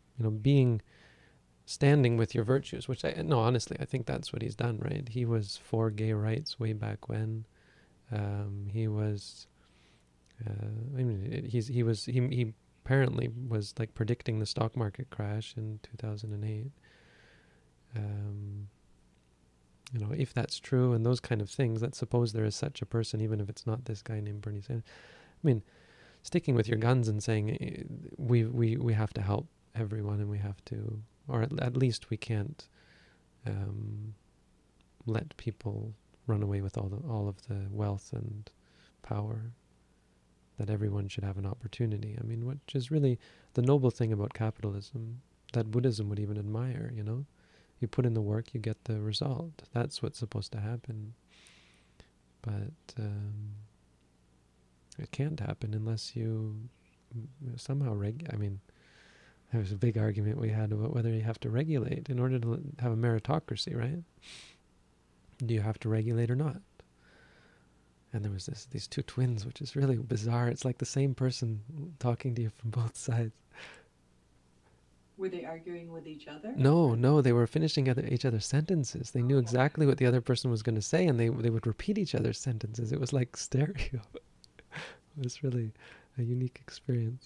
standing with your virtues, which honestly, I think that's what he's done, right? He was for gay rights way back when. He was, he apparently was like predicting the stock market crash in 2008. If that's true and those kind of things, let's suppose there is such a person, even if it's not this guy named Bernie Sanders. Sticking with your guns and saying we have to help everyone, and we have to, or at least we can't let people run away with all of the wealth and power. That everyone should have an opportunity. Which is really the noble thing about capitalism that Buddhism would even admire. You put in the work, you get the result. That's what's supposed to happen. But it can't happen unless you somehow there was a big argument we had about whether you have to regulate in order to have a meritocracy, right? Do you have to regulate or not? And there was these 2 twins, which is really bizarre. It's like the same person talking to you from both sides. Were they arguing with each other? No, they were finishing each other's sentences. They knew exactly what the other person was going to say, and they would repeat each other's sentences. It was like stereo. It was really a unique experience.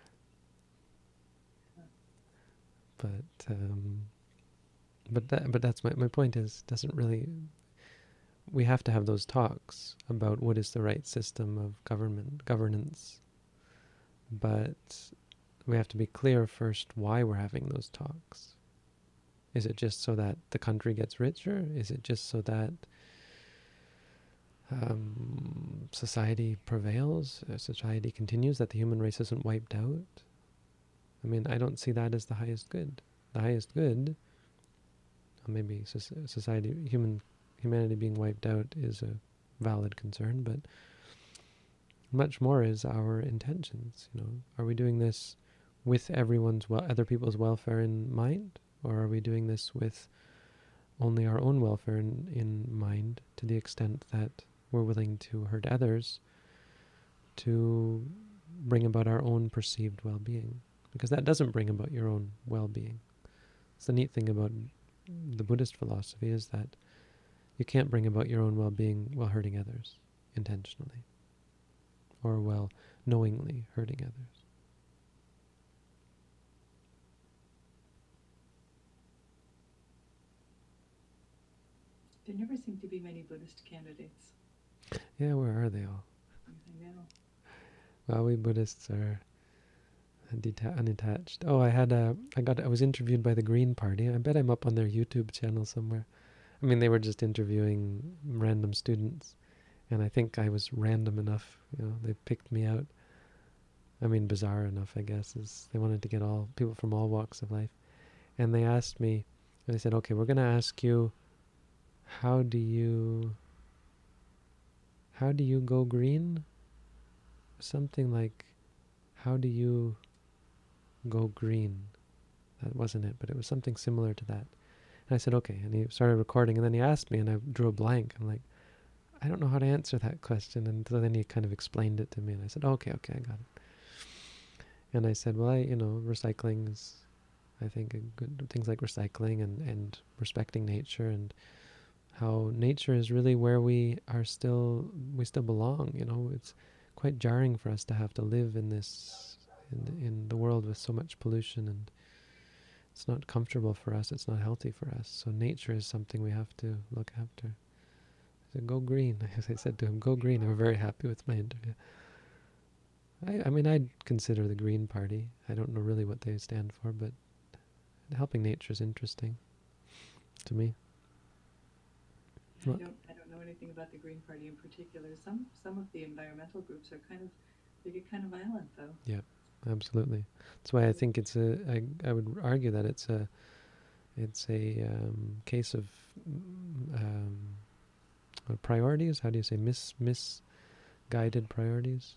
But that's my point is, doesn't really, we have to have those talks about what is the right system of governance. But we have to be clear first why we're having those talks. Is it just so that the country gets richer? Is it just so that society prevails, society continues, that the human race isn't wiped out. I mean, I don't see that as the highest good. The highest good, or maybe humanity being wiped out is a valid concern, but much more is our intentions. Are we doing this with other people's welfare in mind, or are we doing this with only our own welfare in mind, to the extent that we're willing to hurt others to bring about our own perceived well-being? Because that doesn't bring about your own well-being. It's the neat thing about the Buddhist philosophy, is that you can't bring about your own well-being while hurting others intentionally, or while knowingly hurting others. There never seem to be many Buddhist candidates. Yeah, where are they all? I know. Well, we Buddhists are unattached. Oh, I was interviewed by the Green Party. I bet I'm up on their YouTube channel somewhere. I mean, they were just interviewing random students, and I think I was random enough. They picked me out. I mean, bizarre enough, I guess, is they wanted to get all people from all walks of life. And they asked me, and they said, okay, we're going to ask you, how do you go green? Something like, how do you go green? That wasn't it, but it was something similar to that. And I said, okay. And he started recording, and then he asked me, and I drew a blank. I'm like, I don't know how to answer that question. And so then he kind of explained it to me, and I said, okay, I got it. And I said, well, recycling is, I think, things like recycling and respecting nature, and how nature is really where we still belong. It's quite jarring for us to have to live in the world with so much pollution, and it's not comfortable for us, it's not healthy for us. So nature is something we have to look after. I said, go green. As I said to him, go green. They were very happy with my interview. I mean, I'd consider the Green Party. I don't know really what they stand for, but helping nature is interesting to me. I don't know anything about the Green Party in particular. Some of the environmental groups they get kind of violent, though. Yeah, absolutely. That's why I think I would argue that it's a case of priorities. How do you say misguided priorities?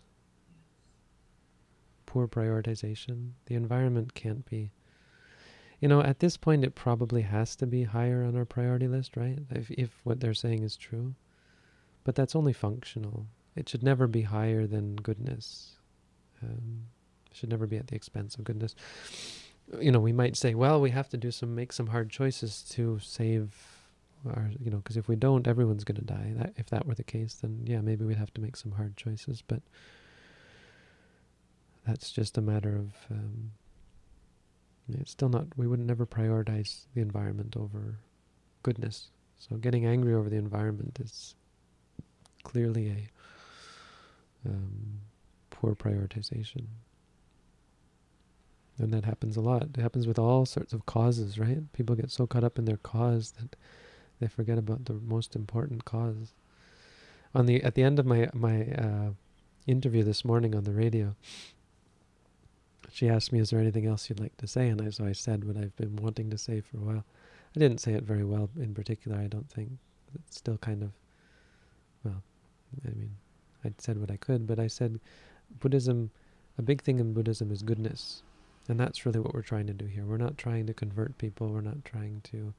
Poor prioritization. The environment can't be. At this point, it probably has to be higher on our priority list, right? If what they're saying is true. But that's only functional. It should never be higher than goodness. It should never be at the expense of goodness. We might say, well, we have to make some hard choices to save our, because if we don't, everyone's going to die. If that were the case, then yeah, maybe we'd have to make some hard choices. But that's just a matter of, it's still not, we would never prioritize the environment over goodness. So getting angry over the environment is clearly a poor prioritization. And that happens a lot. It happens with all sorts of causes, right? People get so caught up in their cause that they forget about the most important cause. At the end of my interview this morning on the radio, she asked me, is there anything else you'd like to say? And so I said what I've been wanting to say for a while. I didn't say it very well in particular, I don't think. It's still kind of, well, I mean, I'd said what I could, but I said Buddhism, a big thing in Buddhism is goodness. And that's really what we're trying to do here. We're not trying to convert people. We're not trying to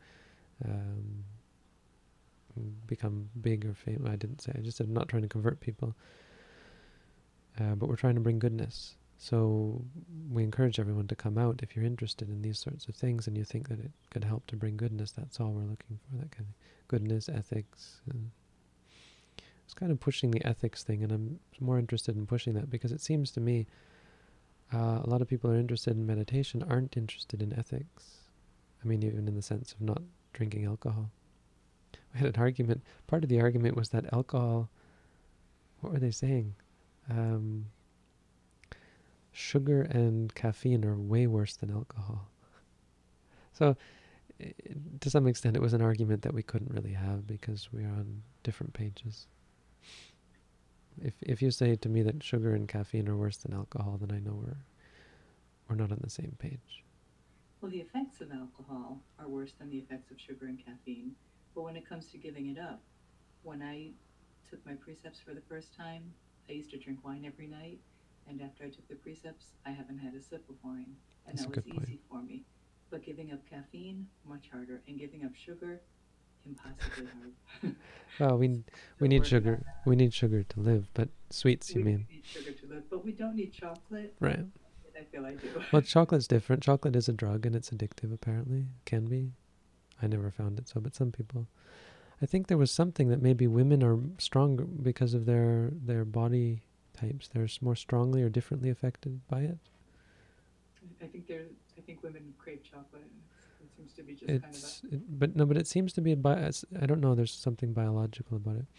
become big or famous. I just said I'm not trying to convert people. But we're trying to bring goodness. So we encourage everyone to come out if you're interested in these sorts of things and you think that it could help to bring goodness. That's all we're looking for, that kind of goodness, ethics. It's kind of pushing the ethics thing, and I'm more interested in pushing that because it seems to me a lot of people who are interested in meditation aren't interested in ethics. I mean, even in the sense of not drinking alcohol. We had an argument. Part of the argument was that alcohol, what were they saying? Sugar and caffeine are way worse than alcohol. So, to some extent, it was an argument that we couldn't really have because we are on different pages. If you say to me that sugar and caffeine are worse than alcohol, then I know we're not on the same page. Well, the effects of alcohol are worse than the effects of sugar and caffeine. But when it comes to giving it up, when I took my precepts for the first time, I used to drink wine every night. And after I took the precepts, I haven't had a sip of wine. And That's a that was good point. easy for me. But giving up caffeine, much harder. And giving up sugar, impossibly hard. Well, we Still need working on sugar. that. We need sugar to live, but sweets, you We do mean? need sugar to live, but we don't need chocolate. Right. And I feel I do. Well, chocolate's different. Chocolate is a drug and it's addictive, apparently. Can be. I never found it so, but some people. I think there was something that maybe women are stronger because of their body types. They're more strongly or differently affected by it. I think I think women crave chocolate, and it seems to be just kind of a. But it seems to be I don't know. There's something biological about it,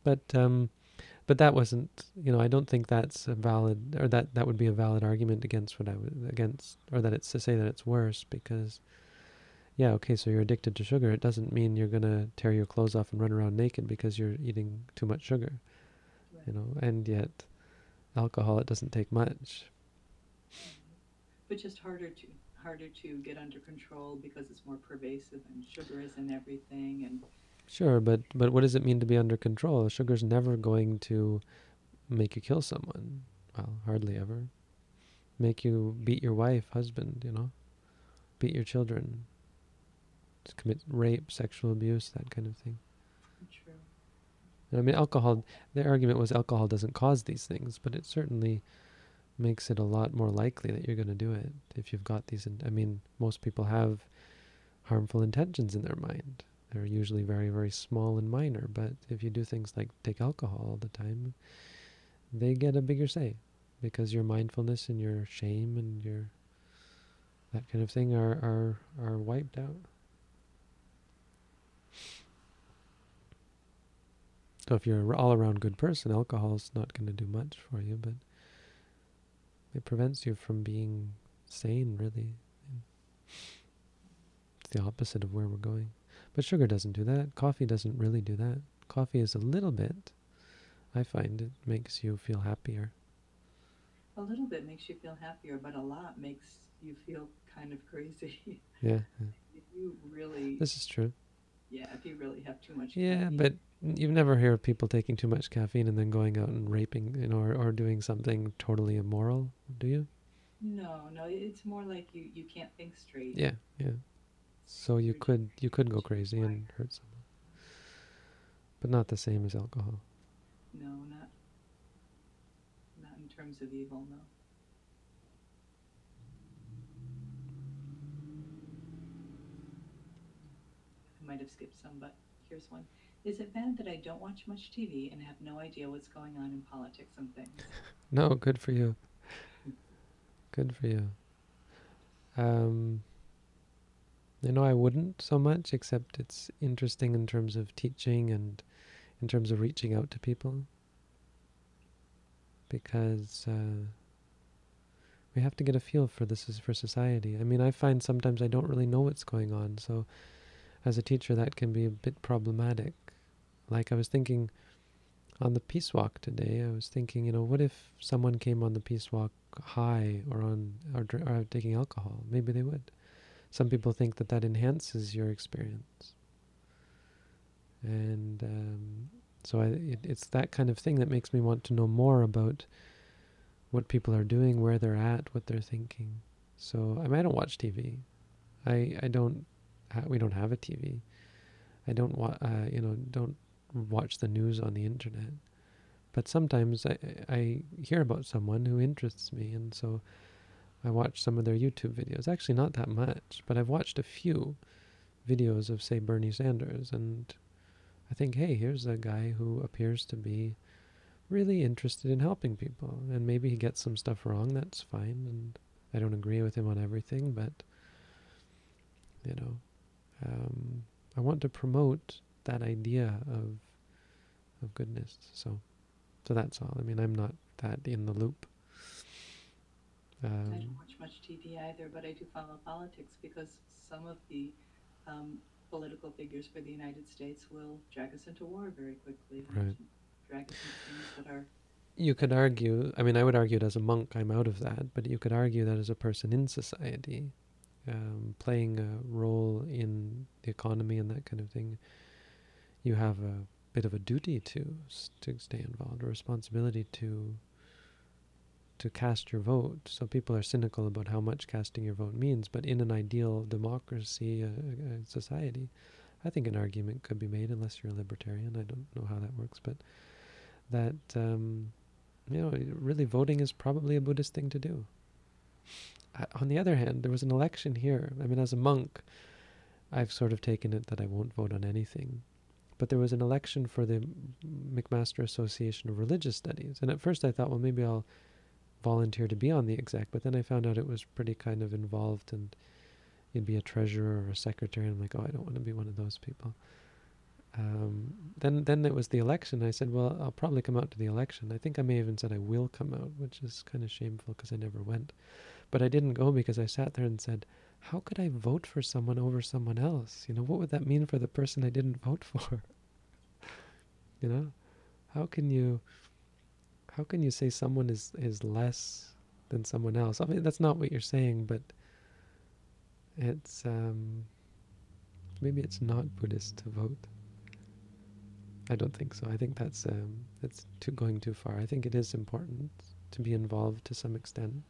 but that wasn't. I don't think that's a valid, or that would be a valid argument against what I would against, or that it's to say that it's worse because. Yeah, okay, so you're addicted to sugar. It doesn't mean you're gonna tear your clothes off and run around naked because you're eating too much sugar, Right. And yet alcohol, it doesn't take much. Right. But just harder to get under control because it's more pervasive and sugar is in everything and Sure, but what does it mean to be under control? Sugar's never going to make you kill someone. Well, hardly ever. Make you beat your wife, husband, beat your children, commit rape, sexual abuse, that kind of thing. true. I mean, alcohol, the argument was alcohol doesn't cause these things, but it certainly makes it a lot more likely that you're going to do it if you've got these. I mean, most people have harmful intentions in their mind. They're usually very, very small and minor, but if you do things like take alcohol all the time, they get a bigger say because your mindfulness and your shame and your that kind of thing are wiped out. So if you're an all-around good person, alcohol's not going to do much for you, but it prevents you from being sane, really. It's the opposite of where we're going. But sugar doesn't do that. Coffee doesn't really do that. Coffee is a little bit. I find it makes you feel happier. A little bit makes you feel happier, but a lot makes you feel kind of crazy. Yeah, If you really, this is true. yeah, if you really have too much Yeah, caffeine. but you never hear of people taking too much caffeine and then going out and raping, or doing something totally immoral, do you? No, no, it's more like you can't think straight. Yeah, yeah. So you You're just could go too crazy and wired. hurt someone, but not the same as alcohol. No, not in terms of evil, no. I might have skipped some, but here's one. Is it bad that I don't watch much TV and have no idea what's going on in politics and things? No, good for you. Good for you. Um, I wouldn't so much, except it's interesting in terms of teaching and in terms of reaching out to people, because we have to get a feel for this is for society. I mean, I find sometimes I don't really know what's going on, so as a teacher that can be a bit problematic. Like I was thinking on the Peace Walk today, I was thinking, what if someone came on the Peace Walk high or taking alcohol? Maybe they would. Some people think that enhances your experience. And so it's that kind of thing that makes me want to know more about what people are doing, where they're at, what they're thinking. So I don't watch TV. I don't. We don't have a TV. I don't don't watch the news on the internet. But sometimes I hear about someone who interests me, and so I watch some of their YouTube videos. Actually, not that much, but I've watched a few videos of, say, Bernie Sanders, and I think, hey, here's a guy who appears to be really interested in helping people, and maybe he gets some stuff wrong, that's fine, and I don't agree with him on everything, but, you know, I want to promote that idea of goodness, so that's all. I mean, I'm not that in the loop. I don't watch much TV either, but I do follow politics because some of the um, political figures for the United States will drag us into war very quickly and Right. drag us into things that are you could argue, I mean, I would argue it as a monk, I'm out of that, but you could argue that as a person in society, playing a role in the economy and that kind of thing, you have a bit of a duty to stay involved, a responsibility to cast your vote. So people are cynical about how much casting your vote means, but in an ideal democracy, a society, I think an argument could be made, unless you're a libertarian, I don't know how that works, but that, really voting is probably a Buddhist thing to do. On the other hand, there was an election here. I mean, as a monk, I've sort of taken it that I won't vote on anything. But there was an election for the McMaster Association of Religious Studies. And at first I thought, well, maybe I'll volunteer to be on the exec. But then I found out it was pretty kind of involved, and you'd be a treasurer or a secretary. And I'm like, oh, I don't want to be one of those people. Then it was the election. I said, well, I'll probably come out to the election. I think I may have even said I will come out, which is kind of shameful because I never went. But I didn't go because I sat there and said, how could I vote for someone over someone else? What would that mean for the person I didn't vote for? How can you say someone is less than someone else? I mean, that's not what you're saying, but it's maybe it's not Buddhist to vote. I don't think so. I think that's going too far. I think it is important to be involved to some extent.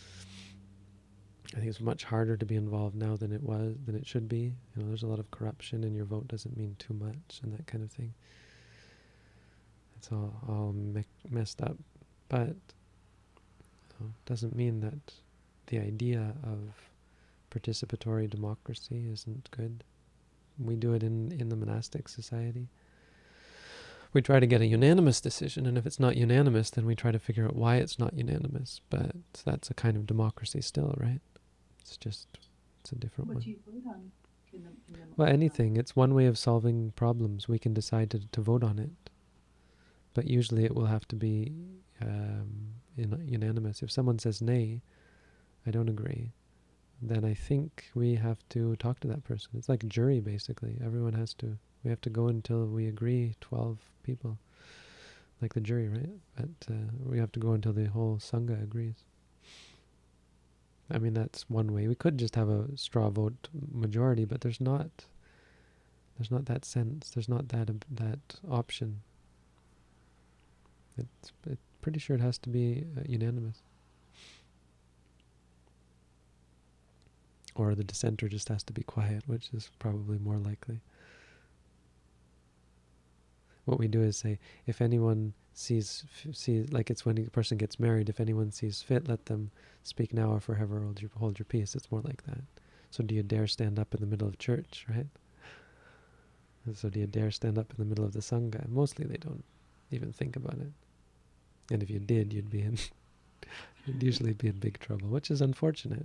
I think it's much harder to be involved now than it should be. There's a lot of corruption, and your vote doesn't mean too much, and that kind of thing. It's all messed up, but doesn't mean that the idea of participatory democracy isn't good. We do it in the monastic society. We try to get a unanimous decision, and if it's not unanimous, then we try to figure out why it's not unanimous. But that's a kind of democracy still, right? It's a different one. What do you vote on in the well, anything. It's one way of solving problems. We can decide to vote on it. But usually it will have to be unanimous. If someone says nay, I don't agree, then I think we have to talk to that person. It's like a jury, basically. We have to go until we agree, 12 people, like the jury, right? But we have to go until the whole Sangha agrees. I mean, that's one way. We could just have a straw vote majority, but there's not that sense. There's not that option. It's pretty sure it has to be unanimous. Or the dissenter just has to be quiet, which is probably more likely. What we do is say, if anyone sees like it's when a person gets married, if anyone sees fit, let them speak now or forever hold your peace. It's more like that. So do you dare stand up in the middle of church, right? And so do you dare stand up in the middle of the Sangha? Mostly they don't even think about it. And if you did, you'd usually be in big trouble, which is unfortunate,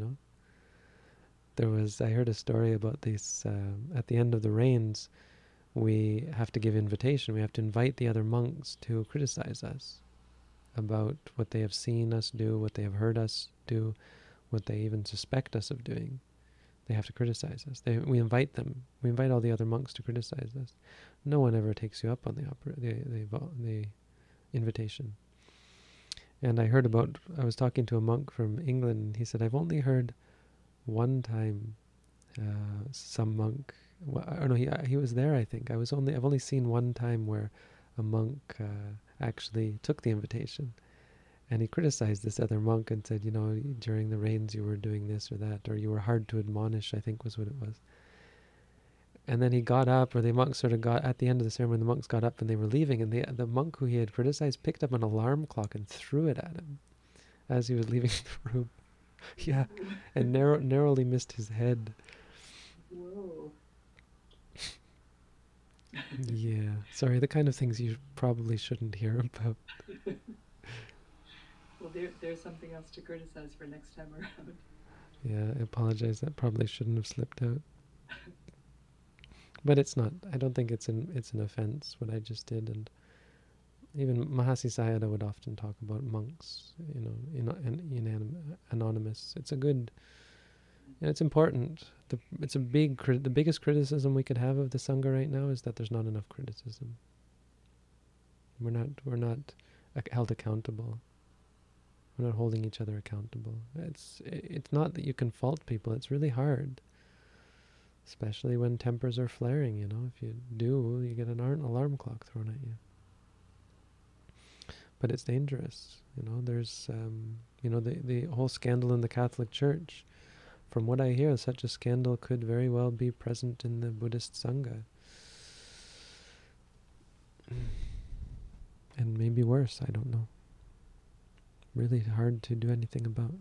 I heard a story about this, at the end of the rains, we have to give invitation. We have to invite the other monks to criticize us about what they have seen us do, what they have heard us do, what they even suspect us of doing. They have to criticize us. We invite them. We invite all the other monks to criticize us. No one ever takes you up on the invitation. And I was talking to a monk from England, and he said, I've only heard one time some monk, he was there, I think. I've only seen one time where a monk actually took the invitation, and he criticized this other monk and said, during the rains you were doing this or that, or you were hard to admonish, I think was what it was. And then he got up, or the monks sort of got, at the end of the ceremony, the monks got up and they were leaving, and the monk who he had criticized picked up an alarm clock and threw it at him as he was leaving the room. Yeah, and narrowly missed his head. Whoa. Yeah, sorry, the kind of things you probably shouldn't hear about. Well, there's something else to criticize for next time around. Yeah, I apologize. That probably shouldn't have slipped out. But it's not. I don't think it's an offense what I just did, and even Mahasi Sayadaw would often talk about monks, anonymous. It's a good, and it's important. The biggest criticism we could have of the Sangha right now is that there's not enough criticism. We're not held accountable. We're not holding each other accountable. It's not that you can fault people. It's really hard, especially when tempers are flaring. You know, if you do, you get an alarm clock thrown at you. But it's dangerous. You know, there's the whole scandal in the Catholic Church. From what I hear, such a scandal could very well be present in the Buddhist Sangha. And maybe worse, I don't know. Really hard to do anything about.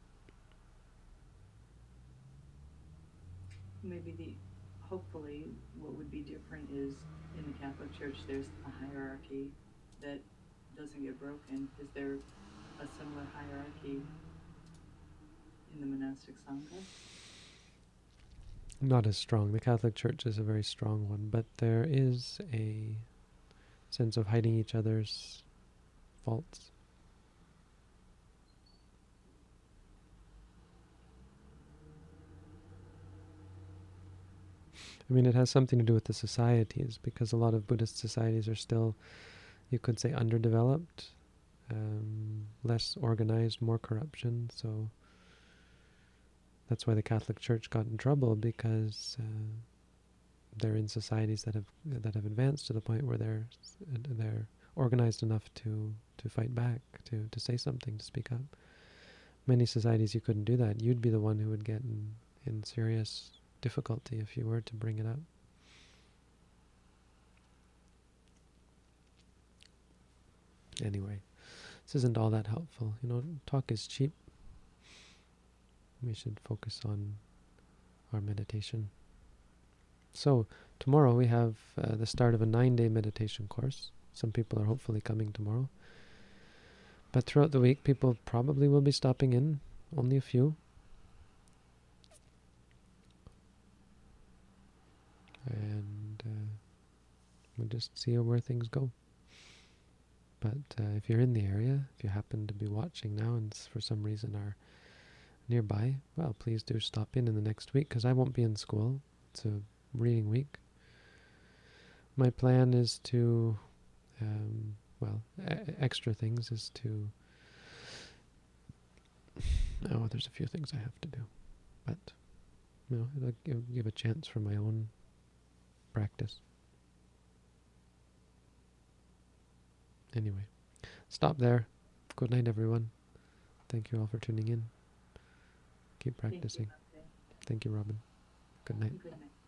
Hopefully, what would be different is in the Catholic Church, there's a hierarchy that doesn't get broken. Is there a similar hierarchy in the monastic Sangha? Not as strong. The Catholic Church is a very strong one, but there is a sense of hiding each other's faults. I mean, it has something to do with the societies, because a lot of Buddhist societies are still, you could say, underdeveloped, less organized, more corruption. So that's why the Catholic Church got in trouble, because they're in societies that have advanced to the point where they're organized enough to fight back, to say something, to speak up. Many societies you couldn't do that. You'd be the one who would get in serious difficulty if you were to bring it up. Anyway, this isn't all that helpful. You know, talk is cheap. We should focus on our meditation. So, tomorrow we have the start of a 9-day meditation course. Some people are hopefully coming tomorrow. But throughout the week, people probably will be stopping in, only a few. And we'll just see where things go. But if you're in the area, if you happen to be watching now and for some reason are nearby, well, please do stop in the next week, because I won't be in school. It's a reading week. My plan is to, extra things is to, there's a few things I have to do. But, it'll give a chance for my own practice. Anyway, stop there. Good night, everyone. Thank you all for tuning in. Keep practicing. Thank you, Robin. Good night. Good night.